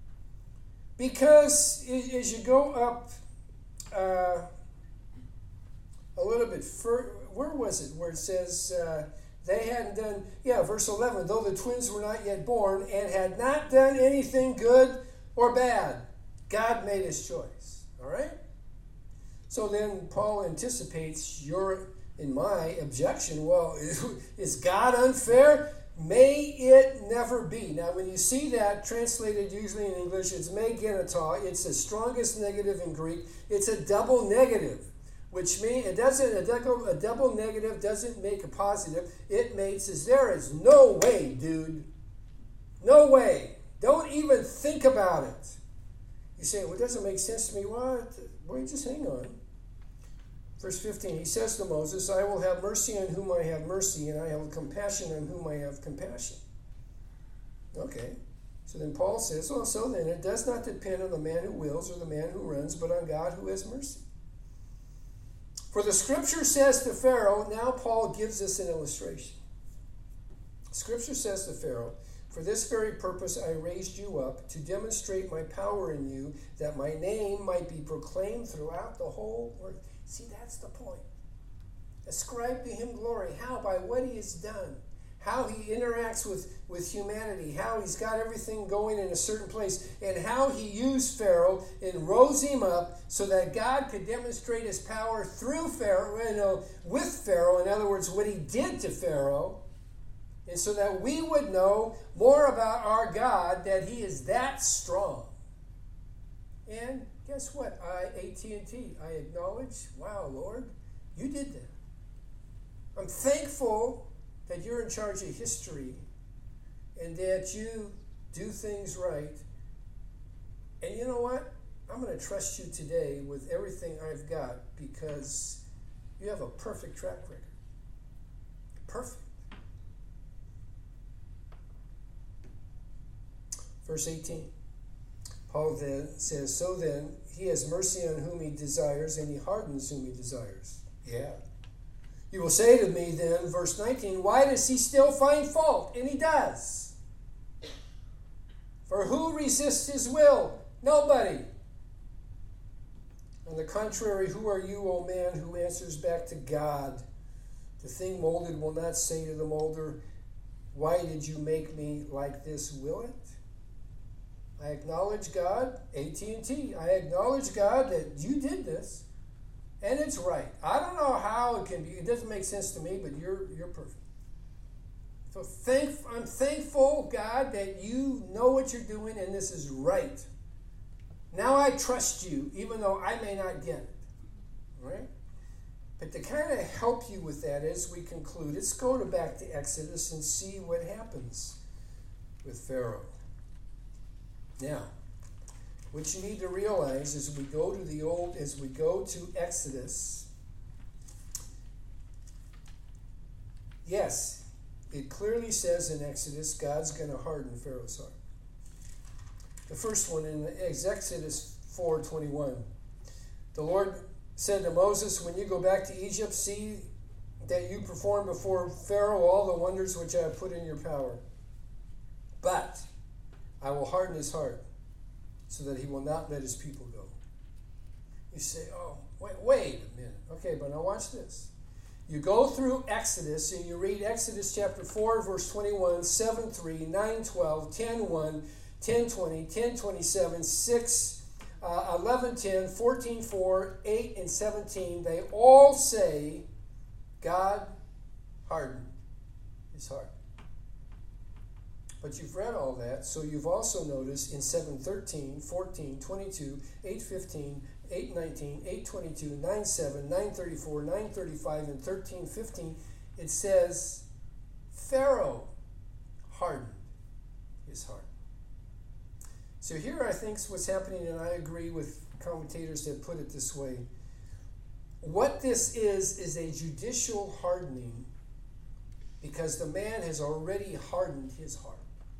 Because as you go up a little bit further, where was it? Where it says they hadn't done, verse 11, though the twins were not yet born and had not done anything good or bad, God made his choice. All right? So then Paul anticipates your and my objection. Well, is God unfair? May it never be. Now, when you see that translated usually in English, it's me genita. It's the strongest negative in Greek. It's a double negative, which means a double negative doesn't make a positive. It makes there is no way, dude. No way. Don't even think about it. You say, well, it doesn't make sense to me. Well, just hang on. Verse 15, he says to Moses, I will have mercy on whom I have mercy, and I have compassion on whom I have compassion. Okay. So then Paul says, well, so then it does not depend on the man who wills or the man who runs, but on God who has mercy. For the scripture says to Pharaoh, now Paul gives us an illustration. Scripture says to Pharaoh, for this very purpose I raised you up, to demonstrate my power in you, that my name might be proclaimed throughout the whole earth. See, that's the point. Ascribe to him glory. How? By what he has done. how he interacts with humanity, how he's got everything going in a certain place, and how he used Pharaoh and rose him up so that God could demonstrate his power through Pharaoh, with Pharaoh, in other words, what he did to Pharaoh, and so that we would know more about our God, that he is that strong. And guess what? AT&T, I acknowledge, wow, Lord, you did that. I'm thankful that you're in charge of history and that you do things right. And you know what? I'm going to trust you today with everything I've got because you have a perfect track record. Perfect. Verse 18. Paul then says, so then, he has mercy on whom he desires, and he hardens whom he desires. Yeah. You will say to me then, verse 19, why does he still find fault? And he does. For who resists his will? Nobody. On the contrary, who are you, O man, who answers back to God? The thing molded will not say to the molder, why did you make me like this, will it? I acknowledge God, AT&T, I acknowledge God that you did this. And it's right. I don't know how it can be. It doesn't make sense to me, but you're perfect. So I'm thankful, God, that you know what you're doing and this is right. Now I trust you, even though I may not get it. Right? But to kind of help you with that as we conclude, let's go back to Exodus and see what happens with Pharaoh. Now, what you need to realize as we go to Exodus, yes, it clearly says in Exodus, God's going to harden Pharaoh's heart. The first one is Exodus 4:21. The Lord said to Moses, when you go back to Egypt, see that you perform before Pharaoh all the wonders which I have put in your power. But I will harden his heart, so that he will not let his people go. You say, oh, wait a minute. Okay, but now watch this. You go through Exodus and you read Exodus chapter 4, verse 21, 7:3, 9:12, 10:1, 10:20, 10:27, 6, 11:10, 14:4, 8, and 17. They all say God hardened his heart. But you've read all that, so you've also noticed in 7:13, 14, 22, 8:15, 8:19, 8:22, 9:7, 9:34, 9:35, and 13:15, it says Pharaoh hardened his heart. So here I think is what's happening, and I agree with commentators that put it this way. What this is a judicial hardening because the man has already hardened his heart.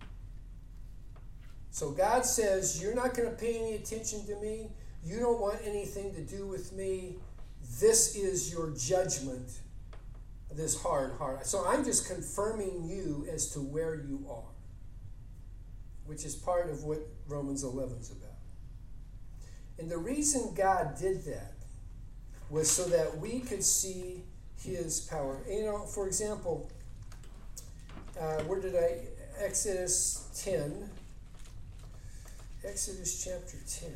So God says, you're not going to pay any attention to me. You don't want anything to do with me. This is your judgment, this hard heart. So I'm just confirming you as to where you are, which is part of what Romans 11 is about. And the reason God did that was so that we could see his power. For example, Exodus 10. Exodus chapter 10,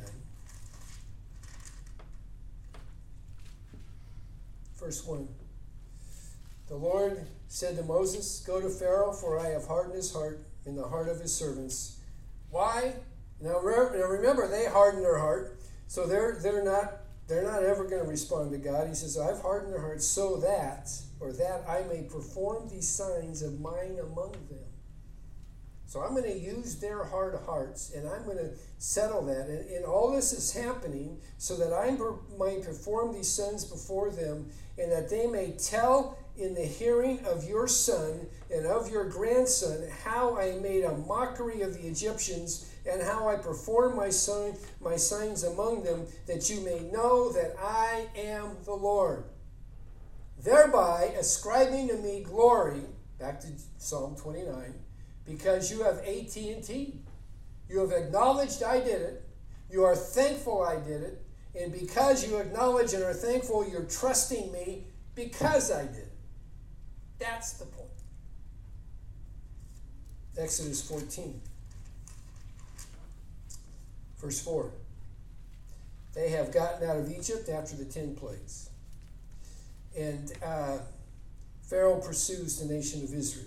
verse 1. The Lord said to Moses, go to Pharaoh, for I have hardened his heart in the heart of his servants. Why? Now remember, they hardened their heart, so they're not ever going to respond to God. He says, I've hardened their hearts so that I may perform these signs of mine among them. So I'm going to use their hard hearts, and I'm going to settle that. And all this is happening so that I might perform these signs before them, and that they may tell in the hearing of your son and of your grandson how I made a mockery of the Egyptians, and how I performed my signs among them, that you may know that I am the Lord. Thereby ascribing to me glory, back to Psalm 29, because you have AT&T. You have acknowledged I did it. You are thankful I did it. And because you acknowledge and are thankful, you're trusting me because I did it. That's the point. Exodus 14, verse 4. They have gotten out of Egypt after the 10 plagues. And Pharaoh pursues the nation of Israel.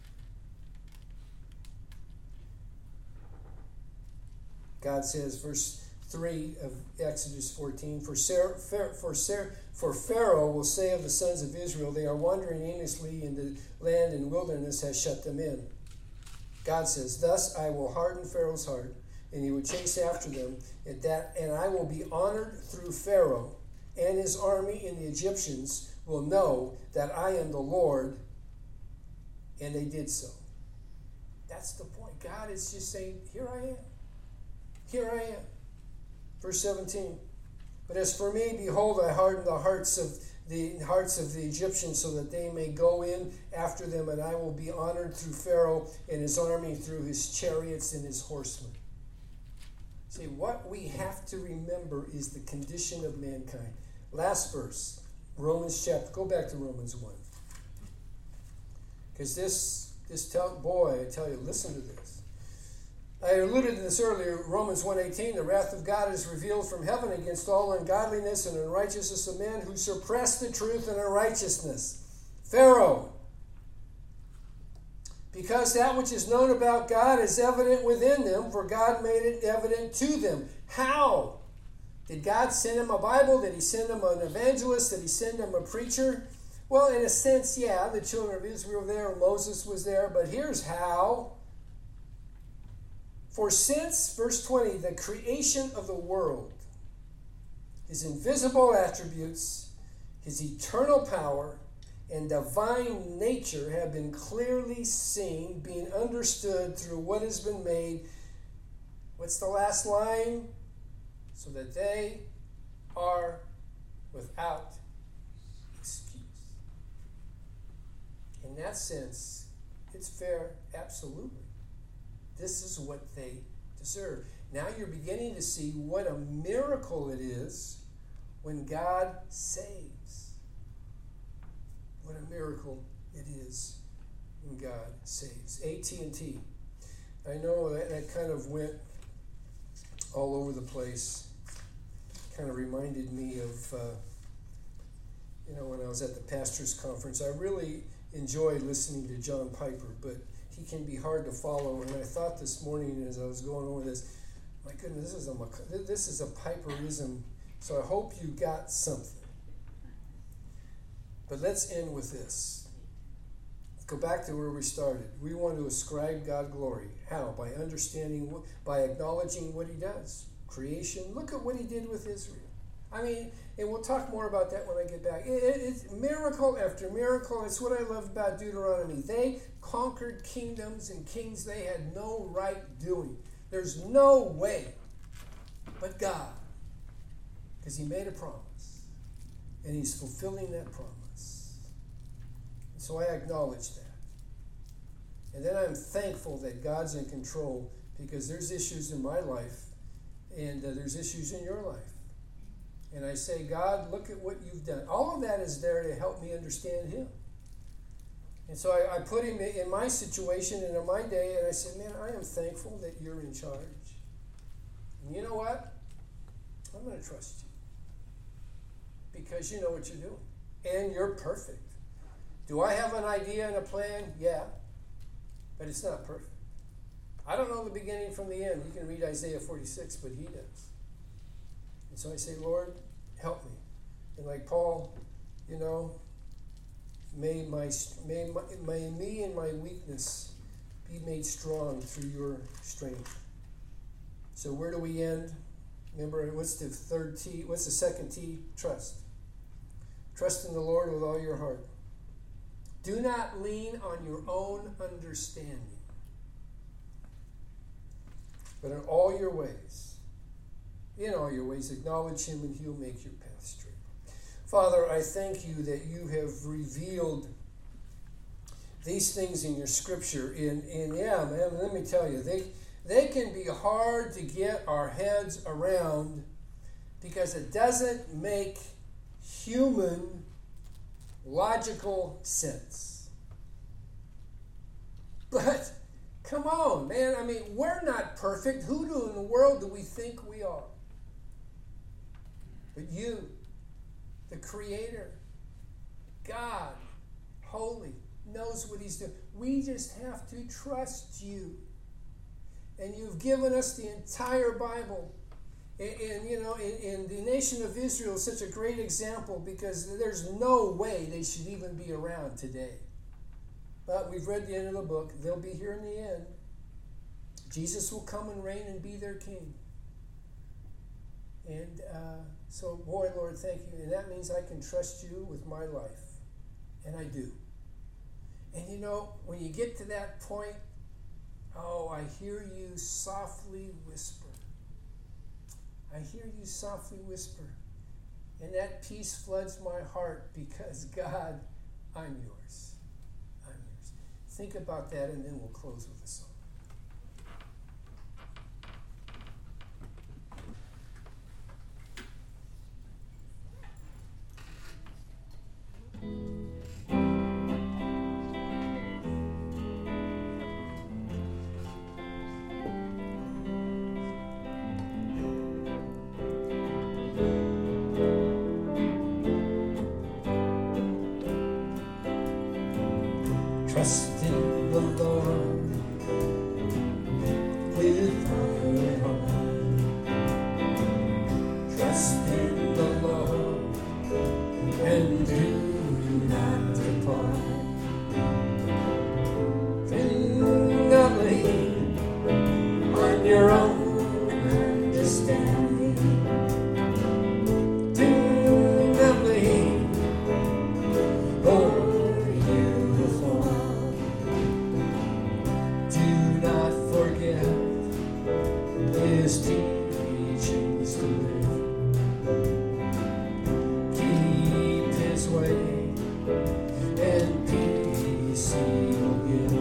God says, verse 3 of Exodus 14, For Pharaoh will say of the sons of Israel, they are wandering aimlessly in the land, and wilderness has shut them in. God says, Thus I will harden Pharaoh's heart, and he will chase after them, and I will be honored through Pharaoh, and his army and the Egyptians will know that I am the Lord, and they did so. That's the point. God is just saying, here I am. Here I am. Verse 17. But as for me, behold, I harden the hearts of the Egyptians so that they may go in after them, and I will be honored through Pharaoh and his army, through his chariots and his horsemen. See, what we have to remember is the condition of mankind. Last verse, go back to Romans 1. Because I tell you, listen to this. I alluded to this earlier, Romans 1:18, the wrath of God is revealed from heaven against all ungodliness and unrighteousness of men who suppress the truth and unrighteousness. Pharaoh. Because that which is known about God is evident within them, for God made it evident to them. How? Did God send him a Bible? Did he send him an evangelist? Did he send him a preacher? Well, in a sense, yeah, the children of Israel were there, Moses was there, but here's how. For since, verse 20, the creation of the world, his invisible attributes, his eternal power, and divine nature have been clearly seen, being understood through what has been made. What's the last line? So that they are without excuse. In that sense, it's fair, absolutely. This is what they deserve. Now you're beginning to see what a miracle it is when God saves. What a miracle it is when God saves. AT&T. I know that kind of went all over the place. Kind of reminded me of, when I was at the pastor's conference. I really enjoyed listening to John Piper, but he can be hard to follow. And I thought this morning as I was going over this, my goodness, this is a Piperism. So I hope you got something. But let's end with this. Let's go back to where we started. We want to ascribe God glory. How? By by acknowledging what he does. Creation. Look at what he did with Israel. And we'll talk more about that when I get back. It's miracle after miracle. It's what I love about Deuteronomy. They conquered kingdoms and kings they had no right doing. There's no way but God. Because he made a promise. And he's fulfilling that promise. And so I acknowledge that. And then I'm thankful that God's in control, because there's issues in my life and there's issues in your life. And I say, God, look at what you've done. All of that is there to help me understand him. And so I put him in my situation and in my day, and I said, man, I am thankful that you're in charge. And you know what? I'm going to trust you. Because you know what you're doing. And you're perfect. Do I have an idea and a plan? Yeah. But it's not perfect. I don't know the beginning from the end. You can read Isaiah 46, but he does. And so I say, Lord, help me. And like Paul, may me and my weakness be made strong through your strength. So where do we end? Remember, what's the third T? What's the second T? Trust. Trust in the Lord with all your heart. Do not lean on your own understanding, but in all your ways, acknowledge him, and he'll make your path straight. Father, I thank you that you have revealed these things in your scripture. And yeah, man, let me tell you, they can be hard to get our heads around, because it doesn't make human logical sense. But Come on, man. I mean, we're not perfect. Who in the world do we think we are? But you, the Creator, God, holy, knows what he's doing. We just have to trust you. And you've given us the entire Bible. And you know, in the nation of Israel is such a great example because there's no way they should even be around today. But we've read the end of the book. They'll be here in the end. Jesus will come and reign and be their king. And so, boy, Lord, thank you. And that means I can trust you with my life. And I do. And you know, when you get to that point, oh, I hear you softly whisper. I hear you softly whisper. And that peace floods my heart because, God, I'm yours. I'm yours. Think about that and then we'll close with a song. Trust in the Lord with all your heart. Trust in the Lord and do not depart. Do not lean on your own understanding. Do not lean over you will fall. Do not forget his teachings to live. Keep his way and peace he will give.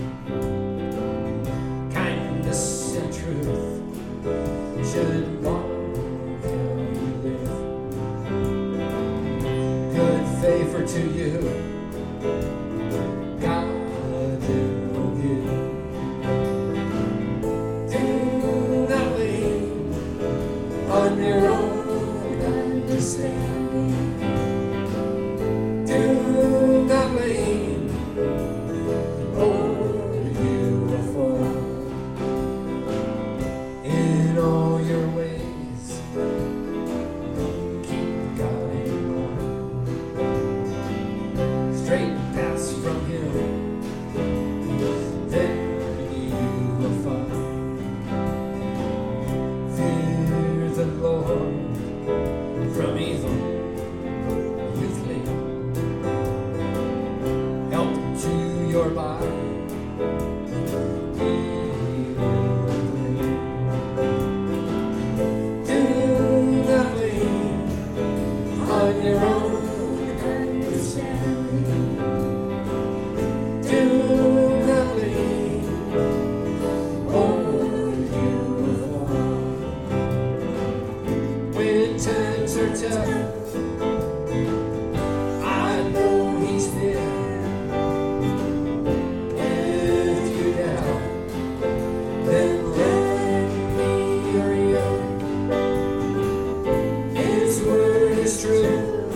Kindness and truth should mark how you live. Good favor to you, God will give. Do not lean on your own understanding. Do not lean over you will fall. In all your ways, keep God in mind. Straight paths from him, then you will find. Fear the Lord, from evil you flee. Help to your body, he will bring. Do not lean on your own understanding. Do not lean over you will fall. When times are tough, I know he's there. If you doubt, then let me hear you. His word is true,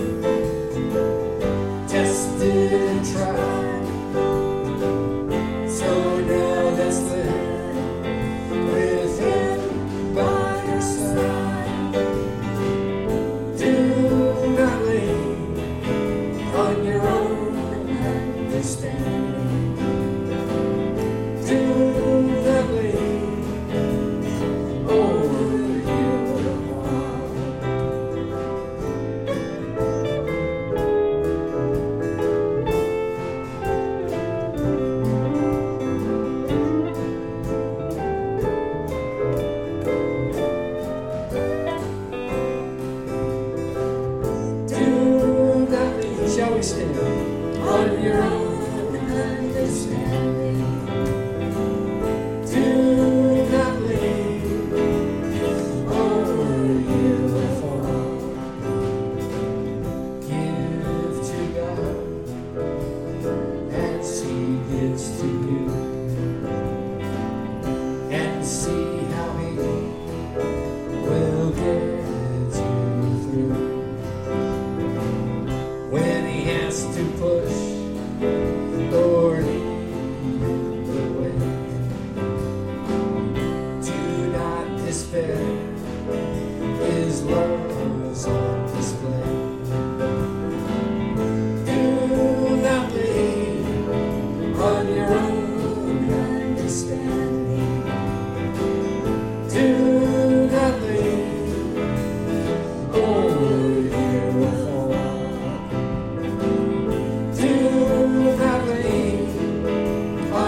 tested and tried. So now let's live with him by your side. Do not lean on your own understanding. Do not lean over you will Do not lean. Shall we stand? On your own understanding. Do not lean over you will fall. Give to God as he gives to you.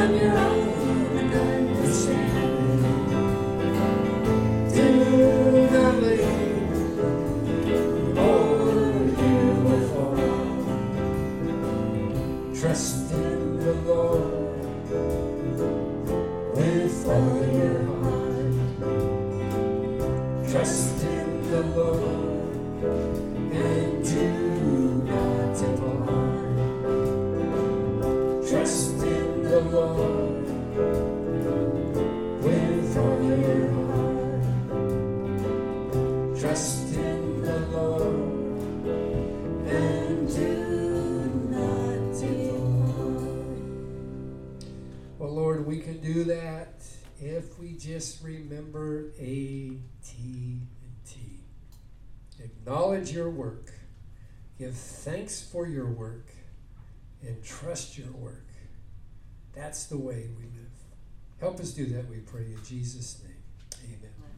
on your own understanding. Do not lean over you will fall. Trust in the Lord with all your heart. Trust in the Lord and do not depart. Trust in the Lord with all your heart. Trust in the Lord and do not depart. Well, Lord, we can do that if we just remember AT&T. Acknowledge your work. Give thanks for your work. And trust your work. That's the way we live. Help us do that, we pray, in Jesus' name. Amen.